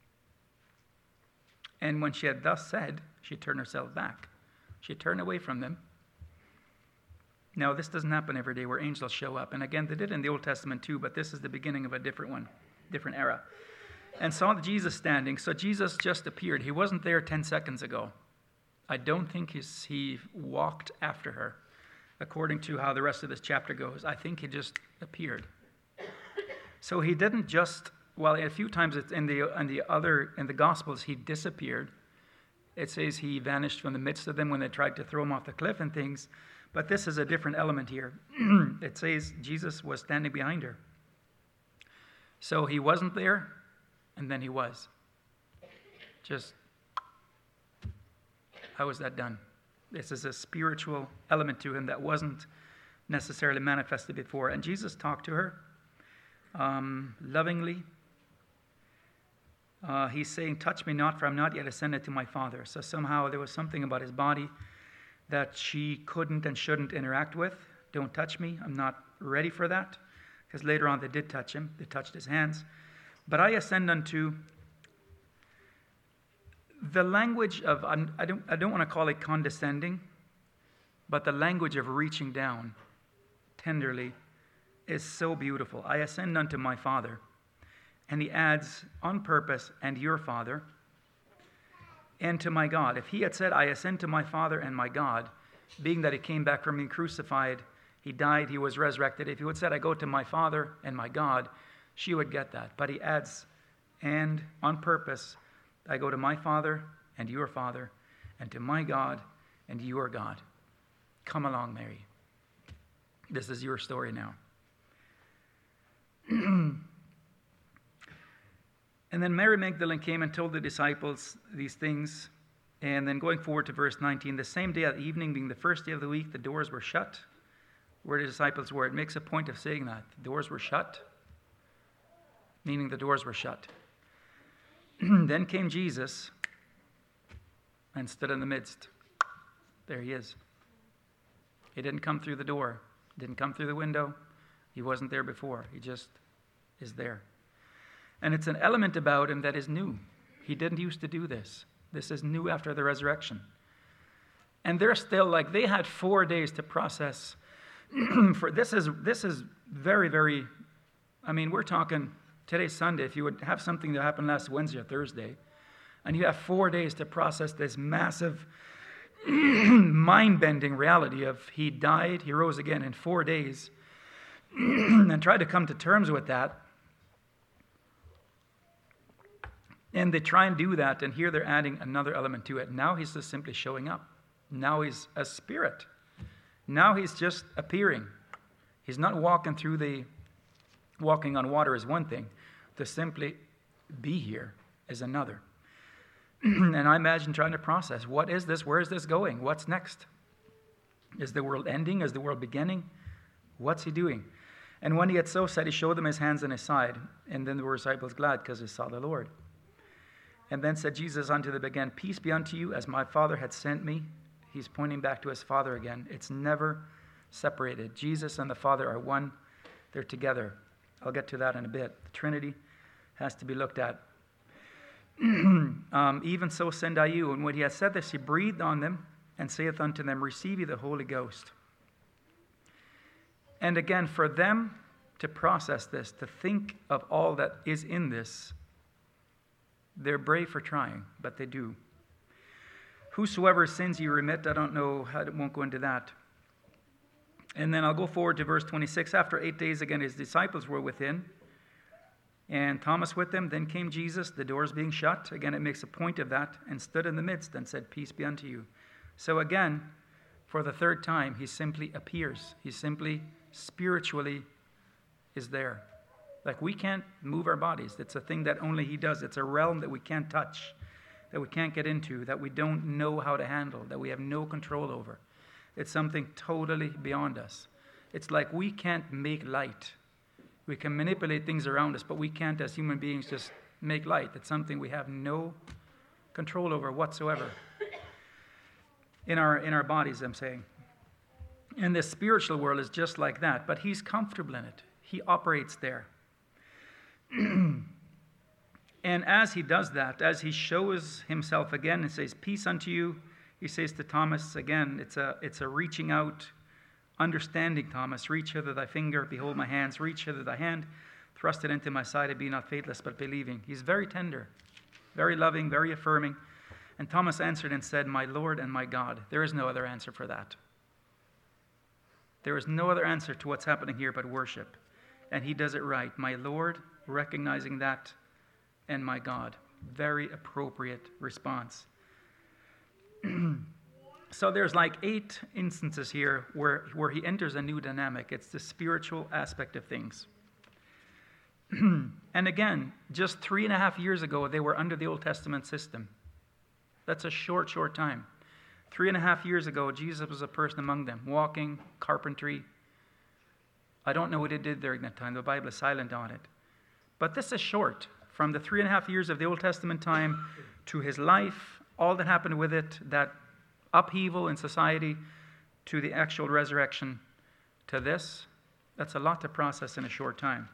S1: And when she had thus said, she turned herself back. She turned away from them. Now, this doesn't happen every day where angels show up. And again, they did in the Old Testament too, but this is the beginning of a different one, different era. And saw Jesus standing. So Jesus just appeared. He wasn't there ten seconds ago. I don't think he's, he walked after her, according to how the rest of this chapter goes. I think he just appeared. So he didn't just, well, a few times it's in the in the other in the Gospels he disappeared. It says he vanished from the midst of them when they tried to throw him off the cliff and things. But this is a different element here. It says Jesus was standing behind her. So he wasn't there, and then he was. Just, how was that done? This is a spiritual element to him that wasn't necessarily manifested before. And Jesus talked to her um, lovingly. Uh, he's saying, touch me not, for I'm not yet ascended to my Father. So somehow there was something about his body that she couldn't and shouldn't interact with. Don't touch me. I'm not ready for that. Because later on they did touch him. They touched his hands. But I ascend unto the language of, I don't, I don't want to call it condescending, but the language of reaching down tenderly is so beautiful. I ascend unto my Father. And he adds, on purpose, and your Father, and to my God. If he had said, I ascend to my Father and my God, being that he came back from being crucified, he died, he was resurrected. If he would have said, I go to my Father and my God, she would get that. But he adds, and on purpose, I go to my Father and your Father, and to my God and your God. Come along, Mary. This is your story now. And then Mary Magdalene came and told the disciples these things. And then going forward to verse nineteen, the same day at evening, being the first day of the week, the doors were shut where the disciples were. It makes a point of saying that. The doors were shut, meaning the doors were shut. Then came Jesus and stood in the midst. There he is. He didn't come through the door. Didn't come through the window. He wasn't there before. He just is there. And it's an element about him that is new. He didn't used to do this. This is new after the resurrection. And they're still like, they had four days to process. For this is this is very, very, I mean, we're talking, today's Sunday. If you would have something that happened last Wednesday or Thursday, and you have four days to process this massive, mind-bending reality of he died, he rose again in four days, and try to come to terms with that. And they try and do that, and here they're adding another element to it. Now he's just simply showing up. Now he's a spirit. Now he's just appearing. He's not walking through the, walking on water is one thing. To simply be here is another. And I imagine trying to process, what is this? Where is this going? What's next? Is the world ending? Is the world beginning? What's he doing? And when he had so said, he showed them his hands and his side. And then the disciples glad because they saw the Lord. And then said Jesus unto them again, peace be unto you, as my Father had sent me. He's pointing back to his Father again. It's never separated. Jesus and the Father are one. They're together. I'll get to that in a bit. The Trinity has to be looked at. um, Even so send I you. And when he had said this, he breathed on them and saith unto them, receive ye the Holy Ghost. And again, for them to process this, to think of all that is in this, they're brave for trying, but they do. Whosoever sins ye remit, I don't know, I won't go into that. And then I'll go forward to verse twenty-six. After eight days, again, his disciples were within, and Thomas with them. Then came Jesus, the doors being shut. Again, it makes a point of that, and stood in the midst and said, peace be unto you. So again, for the third time, he simply appears. He simply, spiritually, is there. Like, we can't move our bodies. It's a thing that only he does. It's a realm that we can't touch, that we can't get into, that we don't know how to handle, that we have no control over. It's something totally beyond us. It's like we can't make light. We can manipulate things around us, but we can't, as human beings, just make light. It's something we have no control over whatsoever in our in our bodies, I'm saying. And the spiritual world is just like that, but he's comfortable in it. He operates there. And as he does that, as he shows himself again and says, peace unto you, he says to Thomas, again, it's a it's a reaching out, understanding, Thomas, reach hither thy finger, behold my hands, reach hither thy hand, thrust it into my side, and be not faithless, but believing. He's very tender, very loving, very affirming. And Thomas answered and said, my Lord and my God. There is no other answer for that. There is no other answer to what's happening here but worship. And he does it right. My Lord, recognizing that, and my God. Very appropriate response. So there's like eight instances here where, where he enters a new dynamic. It's the spiritual aspect of things. And again, just three and a half years ago, they were under the Old Testament system. That's a short, short time. Three and a half years ago, Jesus was a person among them, walking, carpentry. I don't know what he did during that time. The Bible is silent on it. But this is short. From the three and a half years of the Old Testament time to his life, all that happened with it, that upheaval in society, to the actual resurrection, to this, that's a lot to process in a short time.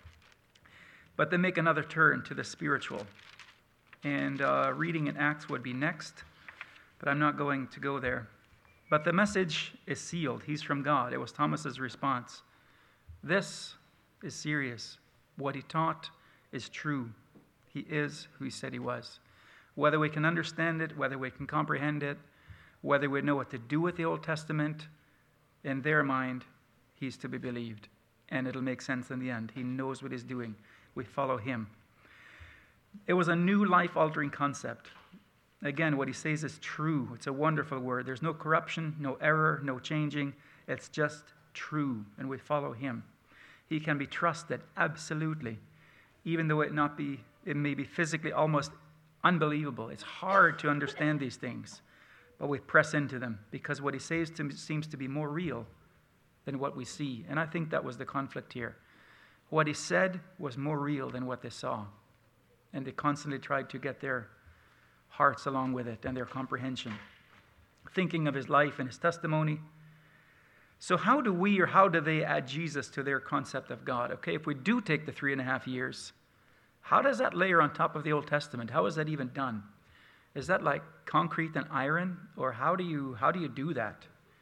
S1: But they make another turn to the spiritual. And uh, reading in Acts would be next, but I'm not going to go there. But the message is sealed. He's from God. It was Thomas's response. This is serious. What he taught is true. He is who he said he was. Whether we can understand it, whether we can comprehend it, whether we know what to do with the Old Testament, in their mind, he's to be believed. And it'll make sense in the end. He knows what he's doing. We follow him. It was a new life-altering concept. Again, what he says is true. It's a wonderful word. There's no corruption, no error, no changing. It's just true, and we follow him. He can be trusted, absolutely, even though it not be, it may be physically almost unbelievable. It's hard to understand these things, but we press into them because what he says to, seems to be more real than what we see. And I think that was the conflict here. What he said was more real than what they saw. And they constantly tried to get their hearts along with it and their comprehension, thinking of his life and his testimony. So how do we or how do they add Jesus to their concept of God? Okay, if we do take the three and a half years, how does that layer on top of the Old Testament? How is that even done? Is that like concrete and iron? Or how do you how do you do that?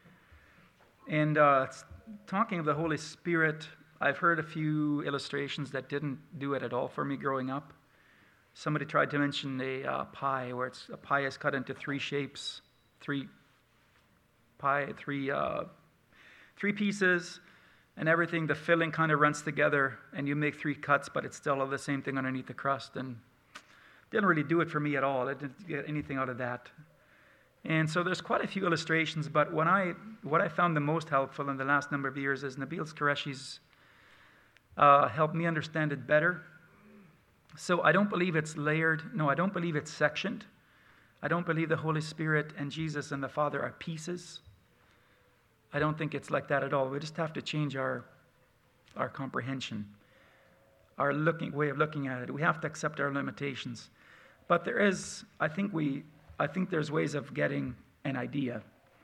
S1: And uh, talking of the Holy Spirit, I've heard a few illustrations that didn't do it at all for me growing up. Somebody tried to mention a uh, pie, where it's a pie is cut into three shapes, three pie, three uh, three pieces, and everything. The filling kind of runs together, and you make three cuts, but it's still all the same thing underneath the crust. And didn't really do it for me at all. I didn't get anything out of that. And so there's quite a few illustrations, but when I what I found the most helpful in the last number of years is Nabil Qureshi's uh, helped me understand it better. So I don't believe it's layered. No, I don't believe it's sectioned. I don't believe the Holy Spirit and Jesus and the Father are pieces. I don't think it's like that at all. We just have to change our our comprehension, our looking way of looking at it. We have to accept our limitations. But there is, I think we, I think there's ways of getting an idea.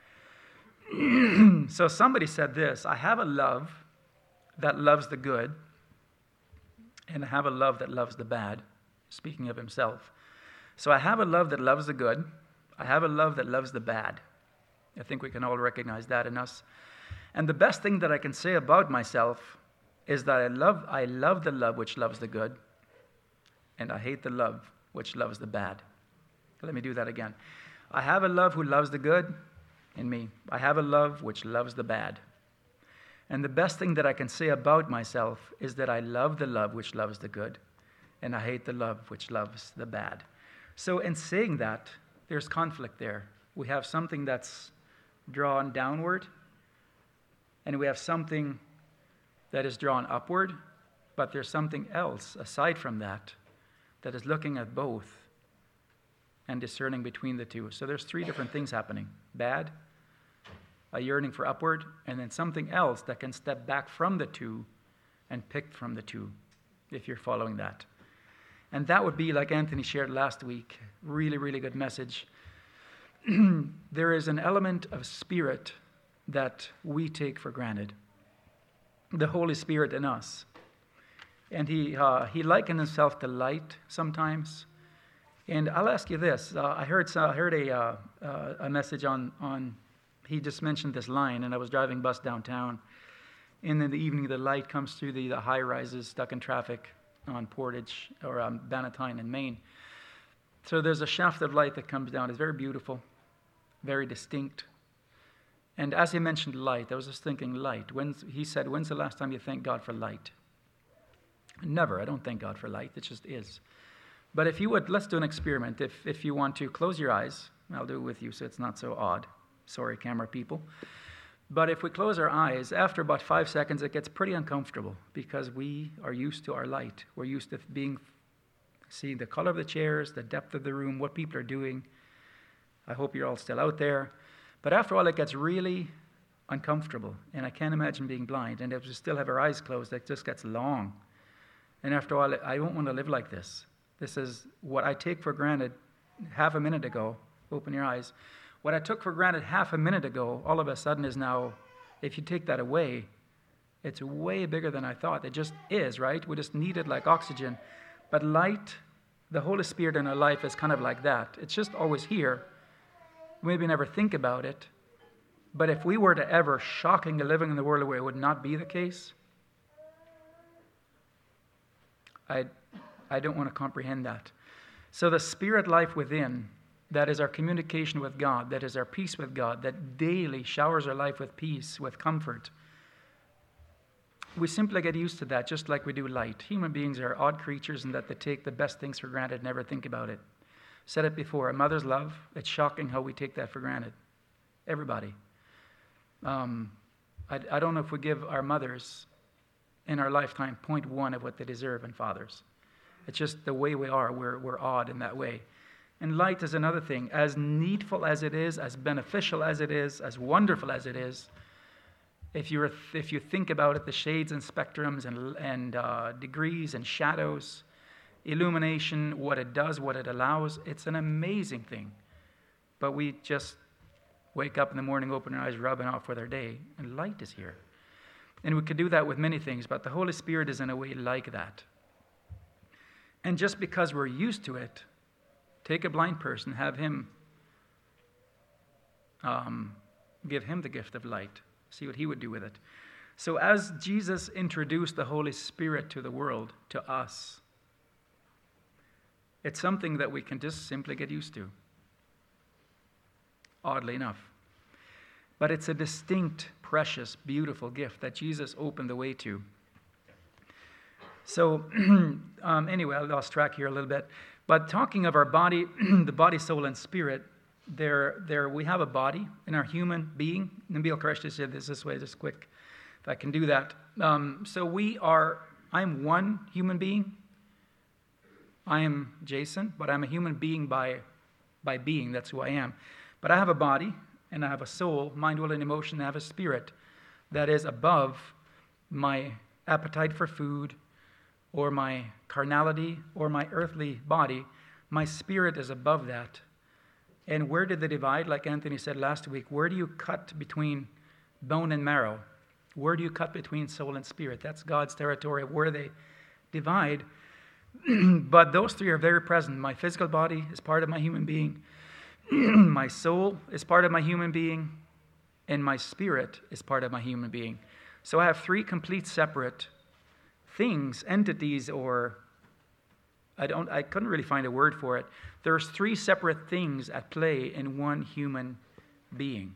S1: So somebody said this: I have a love that loves the good, and I have a love that loves the bad, speaking of himself. So I have a love that loves the good. I have a love that loves the bad. I think we can all recognize that in us. And the best thing that I can say about myself is that I love, I love the love which loves the good, and I hate the love which loves the bad. Let me do that again. I have a love who loves the good in me. I have a love which loves the bad. And the best thing that I can say about myself is that I love the love which loves the good, and I hate the love which loves the bad. So in saying that, there's conflict there. We have something that's drawn downward, and we have something that is drawn upward, but there's something else aside from that that is looking at both and discerning between the two. So there's three different things happening. Bad, a yearning for upward, and then something else that can step back from the two and pick from the two, if you're following that. And that would be, like Anthony shared last week, really, really good message. There is an element of spirit that we take for granted. The Holy Spirit in us. And he uh, he likened himself to light sometimes. And I'll ask you this. Uh, I heard uh, I heard a uh, uh, a message on, on, he just mentioned this line, and I was driving bus downtown. And in the evening, the light comes through the, the high rises stuck in traffic on Portage or um, Bannatyne in Maine. So there's a shaft of light that comes down. It's very beautiful, very distinct. And as he mentioned light, I was just thinking light. When's, he said, when's the last time you thanked God for light? Never. I don't thank God for light. It just is. But if you would, let's do an experiment. If if you want to close your eyes, I'll do it with you so it's not so odd. Sorry, camera people. But if we close our eyes, after about five seconds, it gets pretty uncomfortable because we are used to our light. We're used to being, seeing the color of the chairs, the depth of the room, what people are doing. I hope you're all still out there. But after a while, it gets really uncomfortable, and I can't imagine being blind. And if we still have our eyes closed, it just gets long. And after a while, I don't want to live like this. This is what I take for granted half a minute ago. Open your eyes. What I took for granted half a minute ago, all of a sudden is now, if you take that away, it's way bigger than I thought. It just is, right? We just need it like oxygen. But light, the Holy Spirit in our life is kind of like that. It's just always here. Maybe never think about it. But if we were to ever shockingly living in the world where it would not be the case, I, I don't want to comprehend that. So the spirit life within, that is our communication with God, that is our peace with God, that daily showers our life with peace, with comfort. We simply get used to that, just like we do light. Human beings are odd creatures in that they take the best things for granted and never think about it. Said it before, a mother's love, it's shocking how we take that for granted. Everybody. Um, I, I don't know if we give our mothers in our lifetime point one of what they deserve in fathers. It's just the way we are. We're, we're odd in that way. And light is another thing. As needful as it is, as beneficial as it is, as wonderful as it is, if you if you think about it, the shades and spectrums and, and uh, degrees and shadows, illumination, what it does, what it allows, it's an amazing thing. But we just wake up in the morning, open our eyes, rubbing off with our day, and light is here. And we could do that with many things, but the Holy Spirit is in a way like that. And just because we're used to it, take a blind person, have him, um, give him the gift of light, see what he would do with it. So as Jesus introduced the Holy Spirit to the world, to us, it's something that we can just simply get used to, oddly enough. But it's a distinct, precious, beautiful gift that Jesus opened the way to. So um, anyway, I lost track here a little bit. But talking of our body, the body, soul, and spirit, there, there we have a body in our human being. Nabil Qureshi said this this way, just quick, if I can do that. Um, so we are, I'm one human being. I am Jason, but I'm a human being by, by being. That's who I am. But I have a body, and I have a soul, mind, will, and emotion. I have a spirit that is above my appetite for food, or my carnality, or my earthly body. My spirit is above that. And where did they divide? Like Anthony said last week, where do you cut between bone and marrow? Where do you cut between soul and spirit? That's God's territory of where they divide. But those three are very present. My physical body is part of my human being. My soul is part of my human being. And my spirit is part of my human being. So I have three complete separate things, entities, or I don't I couldn't really find a word for it. There's three separate things at play in one human being.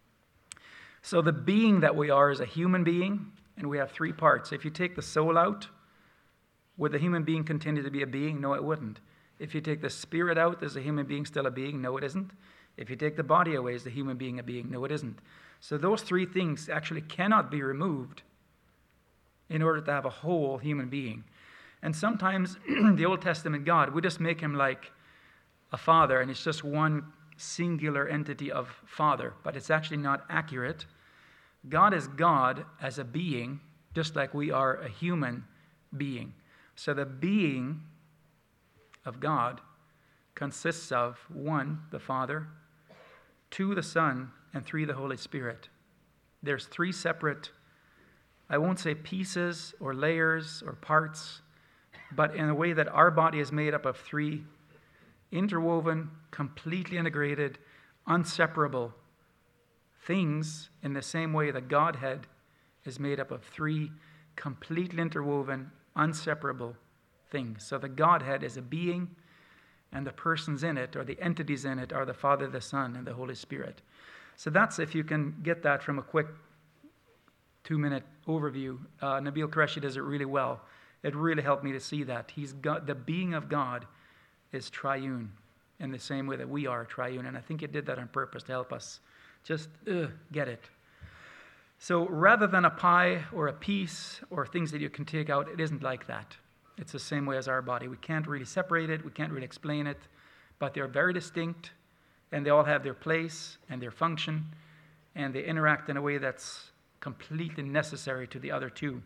S1: So the being that we are is a human being, and we have three parts. If you take the soul out, would the human being continue to be a being? No, it wouldn't. If you take the spirit out, is the human being still a being? No, it isn't. If you take the body away, is the human being a being? No, it isn't. So those three things actually cannot be removed in order to have a whole human being. And sometimes the Old Testament God, we just make him like a father, and it's just one singular entity of father, but it's actually not accurate. God is God as a being, just like we are a human being. So the being of God consists of one, the Father, two, the Son, and three, the Holy Spirit. There's three separate, I won't say pieces or layers or parts, but in a way that our body is made up of three interwoven, completely integrated, inseparable things, in the same way the Godhead is made up of three completely interwoven, inseparable things. So the Godhead is a being, and the persons in it, or the entities in it, are the Father, the Son, and the Holy Spirit. So that's, if you can get that from a quick two-minute overview. Uh, Nabil Qureshi does it really well. It really helped me to see that. He's got, the being of God is triune in the same way that we are triune. And I think it did that on purpose to help us just uh, get it. So rather than a pie or a piece or things that you can take out, it isn't like that. It's the same way as our body. We can't really separate it. We can't really explain it. But they're very distinct, and they all have their place and their function, and they interact in a way that's completely necessary to the other two.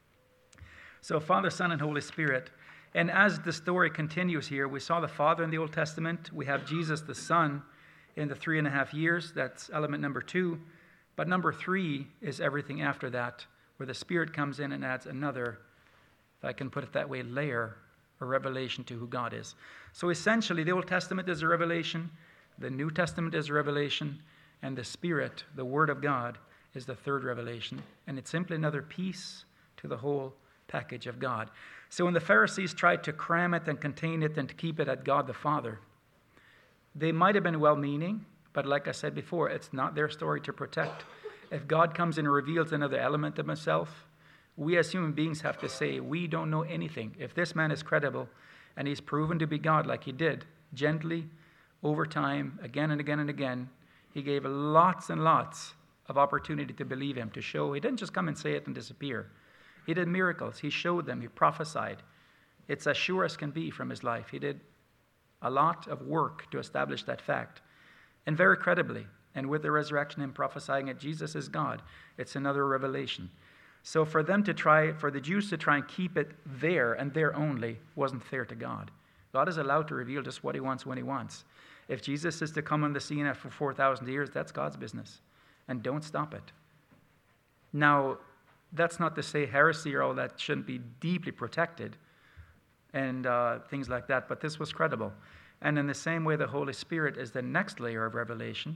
S1: So Father, Son, and Holy Spirit. And as the story continues here, we saw the Father in the Old Testament. We have Jesus, the Son, in the three and a half years. That's element number two. But number three is everything after that, where the Spirit comes in and adds another, if I can put it that way, layer or revelation to who God is. So essentially, the Old Testament is a revelation, the New Testament is a revelation, and the Spirit, the Word of God, is the third revelation. And it's simply another piece to the whole package of God. So when the Pharisees tried to cram it and contain it and to keep it at God the Father, they might have been well-meaning, but like I said before, it's not their story to protect. If God comes in and reveals another element of himself, we as human beings have to say, we don't know anything. If this man is credible and he's proven to be God like he did, gently, over time, again and again and again, he gave lots and lots of opportunity to believe him, to show. He didn't just come and say it and disappear. He did miracles. He showed them. He prophesied. It's as sure as can be from his life. He did a lot of work to establish that fact, and very credibly. And with the resurrection and prophesying that Jesus is God, it's another revelation. So for them to try, for the Jews to try and keep it there and there only, wasn't fair to God. God is allowed to reveal just what he wants when he wants. If Jesus is to come on the scene after four thousand years, that's God's business. And don't stop it. Now, that's not to say heresy or all that shouldn't be deeply protected and uh, things like that, but this was credible. And in the same way, the Holy Spirit is the next layer of revelation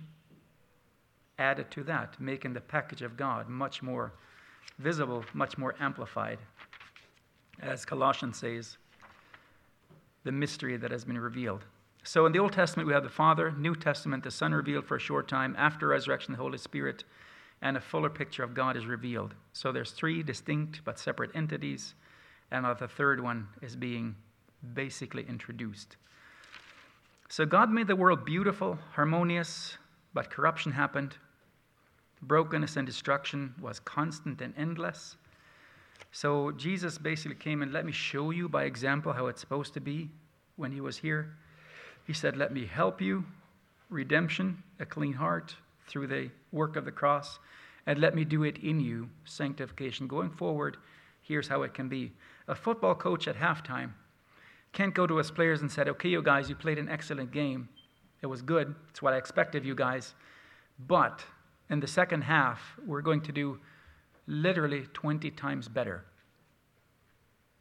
S1: added to that, making the package of God much more visible, much more amplified. As Colossians says, the mystery that has been revealed. So in the Old Testament, we have the Father, New Testament, the Son revealed for a short time. After resurrection, the Holy Spirit, and a fuller picture of God is revealed. So there's three distinct but separate entities, and the third one is being basically introduced. So God made the world beautiful, harmonious, but corruption happened. Brokenness and destruction was constant and endless. So Jesus basically came and let me show you by example how it's supposed to be when he was here. He said, let me help you, redemption, a clean heart through the work of the cross, and let me do it in you, sanctification. Going forward, here's how it can be. A football coach at halftime can't go to his players and say, okay, you guys, you played an excellent game. It was good. It's what I expect of you guys. But in the second half, we're going to do literally twenty times better.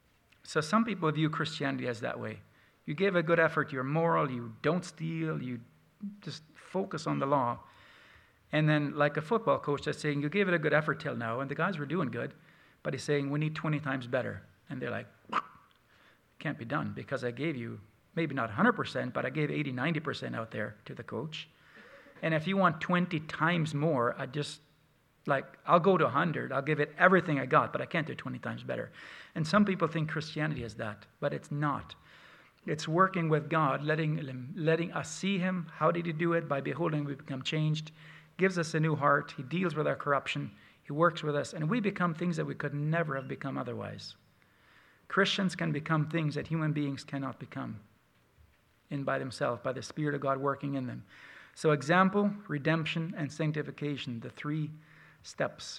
S1: So some people view Christianity as that way. You give a good effort, you're moral, you don't steal, you just focus on the law. And then like a football coach that's saying, you gave it a good effort till now, and the guys were doing good, but he's saying, we need twenty times better. And they're like, can't be done because I gave you maybe not one hundred percent, but I gave eighty, ninety percent out there to the coach. And if you want twenty times more, I just, like, I'll go to one hundred. I'll give it everything I got, but I can't do twenty times better. And some people think Christianity is that, but it's not. It's working with God, letting, letting us see him. How did he do it? By beholding, we become changed. Gives us a new heart. He deals with our corruption. He works with us, and we become things that we could never have become otherwise. Christians can become things that human beings cannot become in by themselves, by the Spirit of God working in them. So example, redemption, and sanctification, the three steps.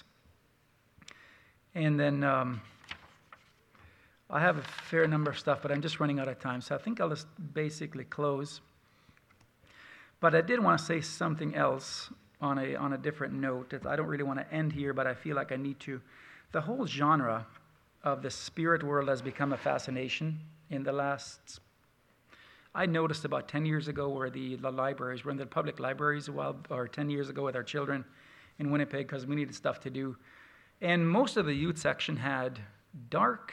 S1: And then um, I have a fair number of stuff, but I'm just running out of time, so I think I'll just basically close. But I did want to say something else on a on a different note. I don't really want to end here, but I feel like I need to. The whole genre of the spirit world has become a fascination in the last, I noticed about ten years ago where the, the libraries, we're in the public libraries a while, or ten years ago with our children in Winnipeg because we needed stuff to do. And most of the youth section had dark,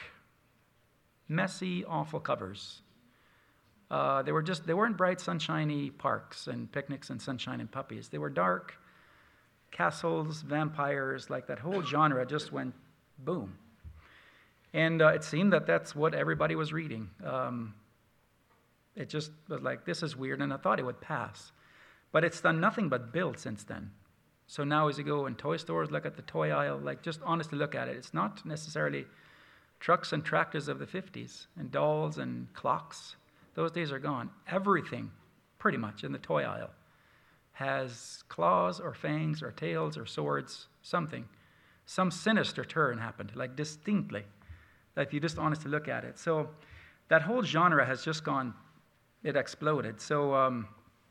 S1: messy, awful covers. Uh, they were just, they weren't bright, sunshiny parks and picnics and sunshine and puppies. They were dark, castles, vampires, like that whole genre just went boom. And uh, it seemed that that's what everybody was reading. Um, it just was like, this is weird, and I thought it would pass. But it's done nothing but build since then. So now as you go in toy stores, look at the toy aisle, like just honestly look at it. It's not necessarily trucks and tractors of the fifties and dolls and clocks. Those days are gone. Everything, pretty much, in the toy aisle has claws or fangs or tails or swords, something. Some sinister turn happened, like distinctly, if you just honestly look at it. So that whole genre has just gone, it exploded. So um,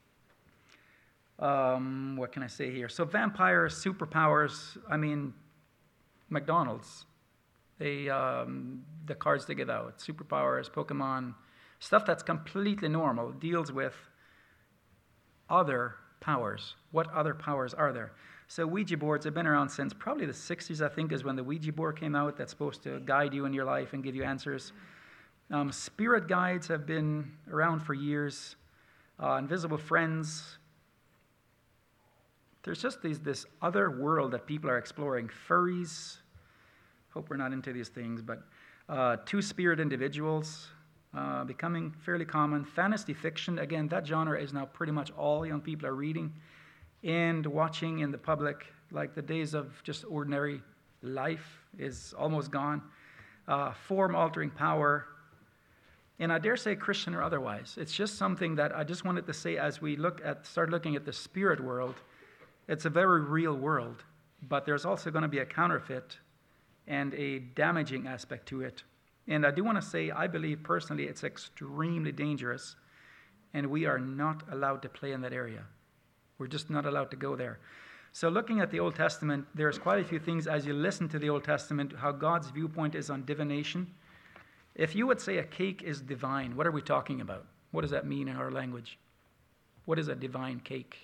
S1: um, what can I say here? So vampires, superpowers, I mean, McDonald's, they, um, the cards they give out, superpowers, Pokemon, stuff that's completely normal, deals with other powers. What other powers are there? So Ouija boards have been around since probably the sixties, I think, is when the Ouija board came out that's supposed to guide you in your life and give you answers. Um, spirit guides have been around for years. Uh, invisible friends. There's just these, this other world that people are exploring. Furries. Hope we're not into these things, but uh, two-spirit individuals. Uh, becoming fairly common. Fantasy fiction, again, that genre is now pretty much all young people are reading and watching in the public. Like the days of just ordinary life is almost gone. Uh, form-altering power. And I dare say Christian or otherwise. It's just something that I just wanted to say as we look at, start looking at the spirit world. It's a very real world, but there's also going to be a counterfeit and a damaging aspect to it. And I do want to say, I believe personally it's extremely dangerous, and we are not allowed to play in that area. We're just not allowed to go there. So looking at the Old Testament, there's quite a few things as you listen to the Old Testament, how God's viewpoint is on divination. If you would say a cake is divine, what are we talking about? What does that mean in our language? What is a divine cake?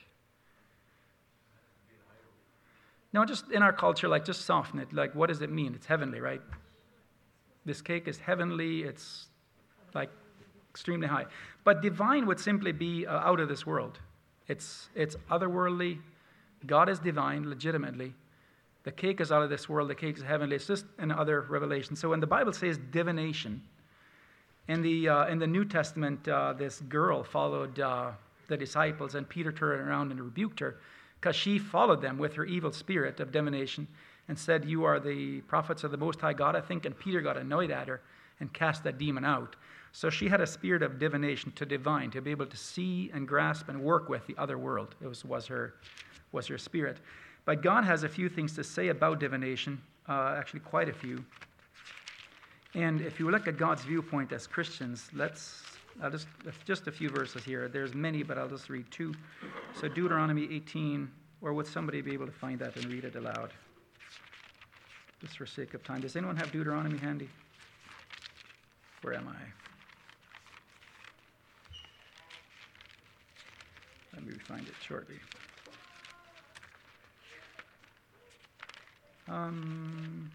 S1: No, just in our culture, like just soften it. Like, what does it mean? It's heavenly, right? This cake is heavenly, it's like extremely high. But divine would simply be uh, out of this world. It's it's otherworldly. God is divine, legitimately. The cake is out of this world, the cake is heavenly. It's just another revelation. So when the Bible says divination, in the uh, in the New Testament, uh, this girl followed uh, the disciples, and Peter turned around and rebuked her because she followed them with her evil spirit of divination and said, you are the prophets of the Most High God, I think, and Peter got annoyed at her and cast that demon out. So she had a spirit of divination, to divine, to be able to see and grasp and work with the other world. It was, was, her, was her spirit. But God has a few things to say about divination, uh, actually quite a few. And if you look at God's viewpoint as Christians, let's, I'll just, just a few verses here. There's many, but I'll just read two. So Deuteronomy eighteen, or would somebody be able to find that and read it aloud? Just for sake of time. Does anyone have Deuteronomy handy? Where am I? Let me find it shortly. Um,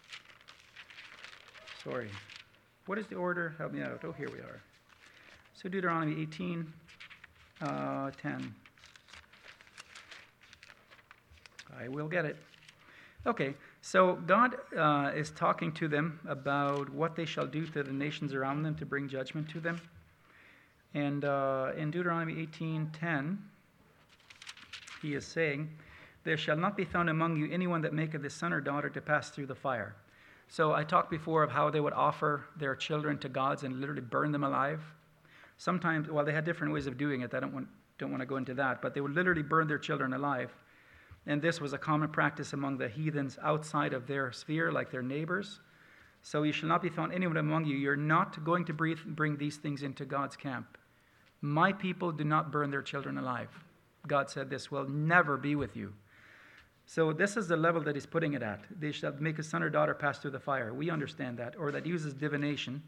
S1: sorry. What is the order? Help me out. Oh, here we are. So Deuteronomy eighteen, uh, ten. I will get it. Okay, so God uh, is talking to them about what they shall do to the nations around them to bring judgment to them. And uh, in Deuteronomy eighteen ten, he is saying, there shall not be found among you anyone that maketh his son or daughter to pass through the fire. So I talked before of how they would offer their children to gods and literally burn them alive. Sometimes, well, they had different ways of doing it. I don't want, don't want to go into that. But they would literally burn their children alive. And this was a common practice among the heathens outside of their sphere, like their neighbors. So you shall not be found anyone among you. You're not going to breathe, bring these things into God's camp. My people do not burn their children alive. God said this will never be with you. So this is the level that he's putting it at. They shall make a son or daughter pass through the fire. We understand that. Or that uses divination.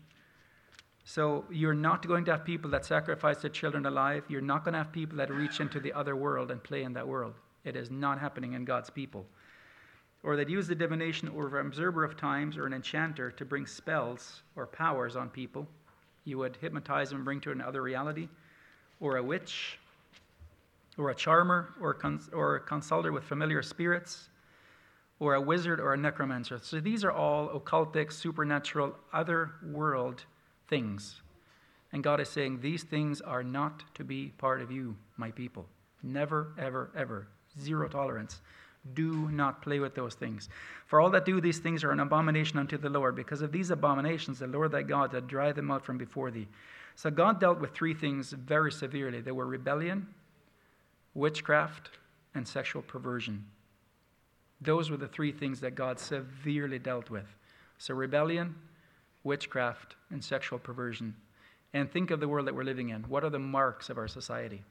S1: So you're not going to have people that sacrifice their children alive. You're not going to have people that reach into the other world and play in that world. It is not happening in God's people. Or that use the divination or an observer of times or an enchanter to bring spells or powers on people. You would hypnotize them and bring to another reality. Or a witch, or a charmer, or a, cons- or a consulter with familiar spirits, or a wizard, or a necromancer. So these are all occultic, supernatural, other world things. And God is saying, these things are not to be part of you, my people. Never, ever, ever. Zero tolerance. Do not play with those things. For all that do these things are an abomination unto the Lord. Because of these abominations, the Lord thy God doth drive them out from before thee. So God dealt with three things very severely. They were rebellion, witchcraft, and sexual perversion. Those were the three things that God severely dealt with. So rebellion, witchcraft, and sexual perversion. And think of the world that we're living in. What are the marks of our society?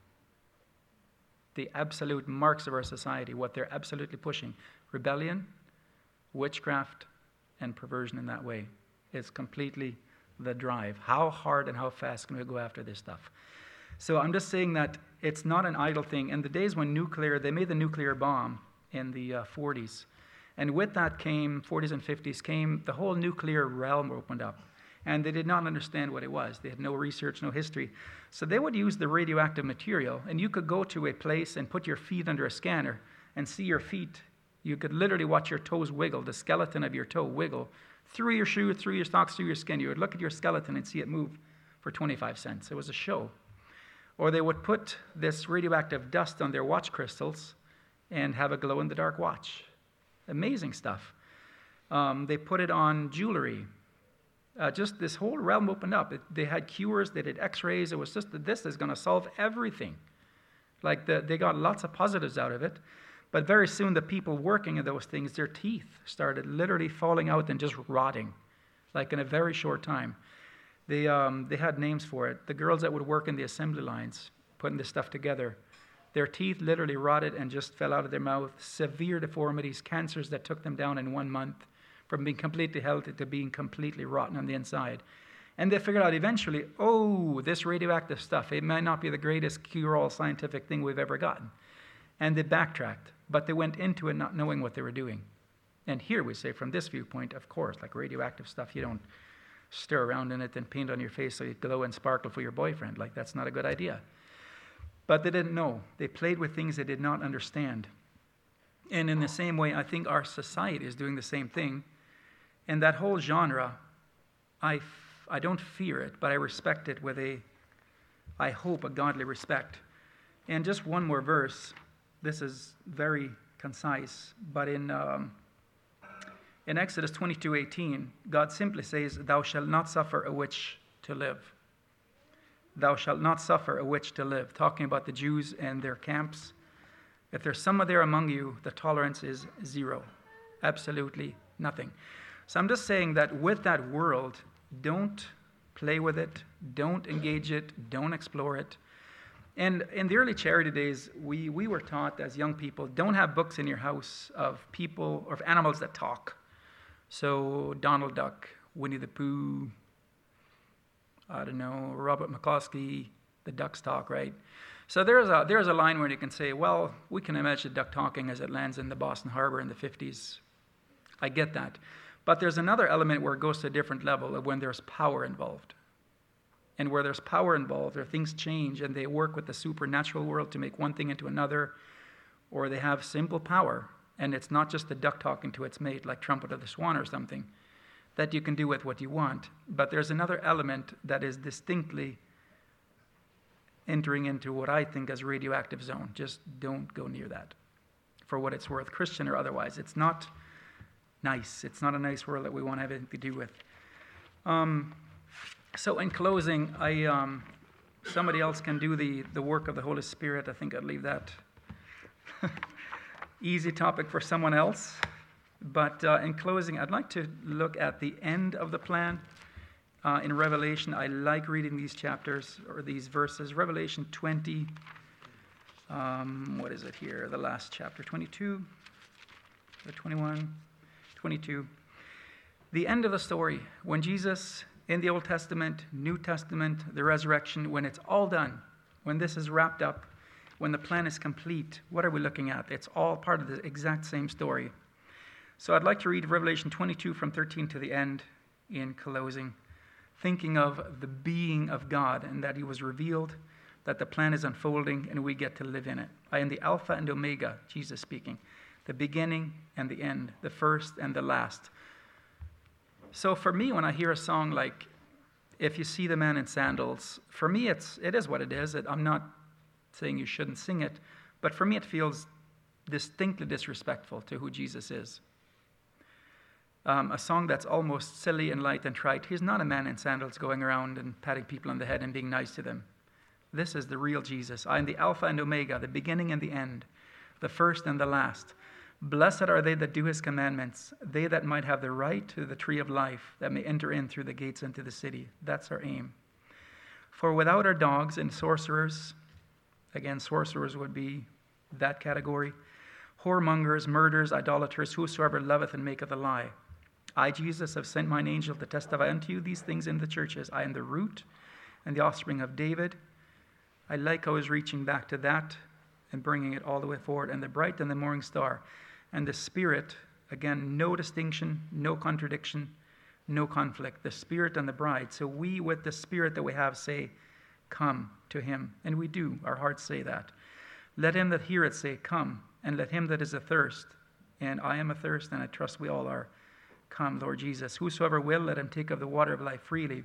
S1: The absolute marks of our society, what they're absolutely pushing. Rebellion, witchcraft, and perversion in that way. It's completely the drive. How hard and how fast can we go after this stuff? So I'm just saying that it's not an idle thing. In the days when nuclear, they made the nuclear bomb in the uh, forties. And with that came, forties and fifties, came the whole nuclear realm opened up. And they did not understand what it was. They had no research, no history. So they would use the radioactive material. And you could go to a place and put your feet under a scanner and see your feet. You could literally watch your toes wiggle, the skeleton of your toe wiggle, through your shoe, through your socks, through your skin. You would look at your skeleton and see it move for twenty-five cents. It was a show. Or they would put this radioactive dust on their watch crystals and have a glow-in-the-dark watch. Amazing stuff. Um, they put it on jewelry. Uh, just this whole realm opened up. It, they had cures, they did x-rays. It was just that this is going to solve everything. Like the, they got lots of positives out of it. But very soon the people working in those things, their teeth started literally falling out and just rotting, like in a very short time. They, um, they had names for it. The girls that would work in the assembly lines, putting this stuff together, their teeth literally rotted and just fell out of their mouth. Severe deformities, cancers that took them down in one month, from being completely healthy to being completely rotten on the inside. And they figured out eventually, oh, this radioactive stuff, it might not be the greatest cure-all scientific thing we've ever gotten. And they backtracked, but they went into it not knowing what they were doing. And here we say, from this viewpoint, of course, like radioactive stuff, you don't stir around in it and paint on your face so you glow and sparkle for your boyfriend. Like, that's not a good idea. But they didn't know. They played with things they did not understand. And in the same way, I think our society is doing the same thing. And that whole genre, I, f- I don't fear it, but I respect it with a, I hope, a godly respect. And just one more verse. This is very concise, but in um, in Exodus twenty-two eighteen, God simply says, "Thou shalt not suffer a witch to live." Thou shalt not suffer a witch to live. Talking about the Jews and their camps. If there's someone there among you, the tolerance is zero. Absolutely nothing. So I'm just saying that with that world, don't play with it, don't engage it, don't explore it. And in the early charity days, we, we were taught as young people, don't have books in your house of people or of animals that talk. So Donald Duck, Winnie the Pooh, I don't know, Robert McCloskey, the ducks talk, right? So there's a, there's a line where you can say, well, we can imagine a duck talking as it lands in the Boston Harbor in the fifties. I get that. But there's another element where it goes to a different level of when there's power involved. And where there's power involved, or things change and they work with the supernatural world to make one thing into another, or they have simple power, and it's not just the duck talking to its mate like Trumpet of the Swan or something, that you can do with what you want. But there's another element that is distinctly entering into what I think is radioactive zone. Just don't go near that, for what it's worth, Christian or otherwise. It's not nice. It's not a nice world that we want to have anything to do with. Um, so in closing, I um, somebody else can do the, the work of the Holy Spirit. I think I'd leave that easy topic for someone else. But uh, in closing, I'd like to look at the end of the plan. Uh, in Revelation, I like reading these chapters, or these verses. Revelation twenty, um, what is it here? The last chapter, twenty-two, or twenty-one, twenty-two. The end of the story, when Jesus, in the Old Testament, New Testament, the resurrection, when it's all done, when this is wrapped up, when the plan is complete, what are we looking at? It's all part of the exact same story. So I'd like to read Revelation twenty-two from thirteen to the end in closing, thinking of the being of God and that he was revealed, that the plan is unfolding, and we get to live in it. I am the Alpha and Omega, Jesus speaking, the beginning and the end, the first and the last. So for me, when I hear a song like, If You See the Man in Sandals, for me it's, it is what it is. It, I'm not saying you shouldn't sing it, but for me it feels distinctly disrespectful to who Jesus is. Um, a song that's almost silly and light and trite. He's not a man in sandals going around and patting people on the head and being nice to them. This is the real Jesus. I am the Alpha and Omega, the beginning and the end, the first and the last. Blessed are they that do his commandments, they that might have the right to the tree of life, that may enter in through the gates into the city. That's our aim. For without our dogs and sorcerers, again, sorcerers would be that category, whoremongers, murderers, idolaters, whosoever loveth and maketh a lie. I, Jesus, have sent mine angel to testify unto you these things in the churches. I am the root and the offspring of David. I like how he's reaching back to that and bringing it all the way forward. And the bright and the morning star. And the Spirit, again, no distinction, no contradiction, no conflict. The Spirit and the bride. So we, with the Spirit that we have, say, come to him. And we do. Our hearts say that. Let him that heareth say, come. And let him that is athirst, and I am athirst, and I trust we all are, come, Lord Jesus. Whosoever will, let him take of the water of life freely.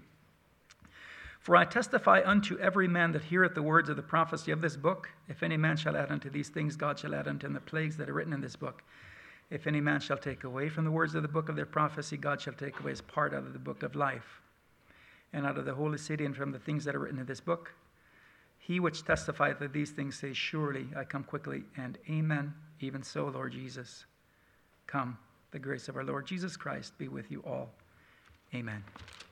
S1: For I testify unto every man that heareth the words of the prophecy of this book, if any man shall add unto these things, God shall add unto him the plagues that are written in this book. If any man shall take away from the words of the book of their prophecy, God shall take away his part out of the book of life, and out of the holy city, and from the things that are written in this book. He which testifieth of these things says, surely I come quickly, and amen. Even so, Lord Jesus, come. The grace of our Lord Jesus Christ be with you all. Amen.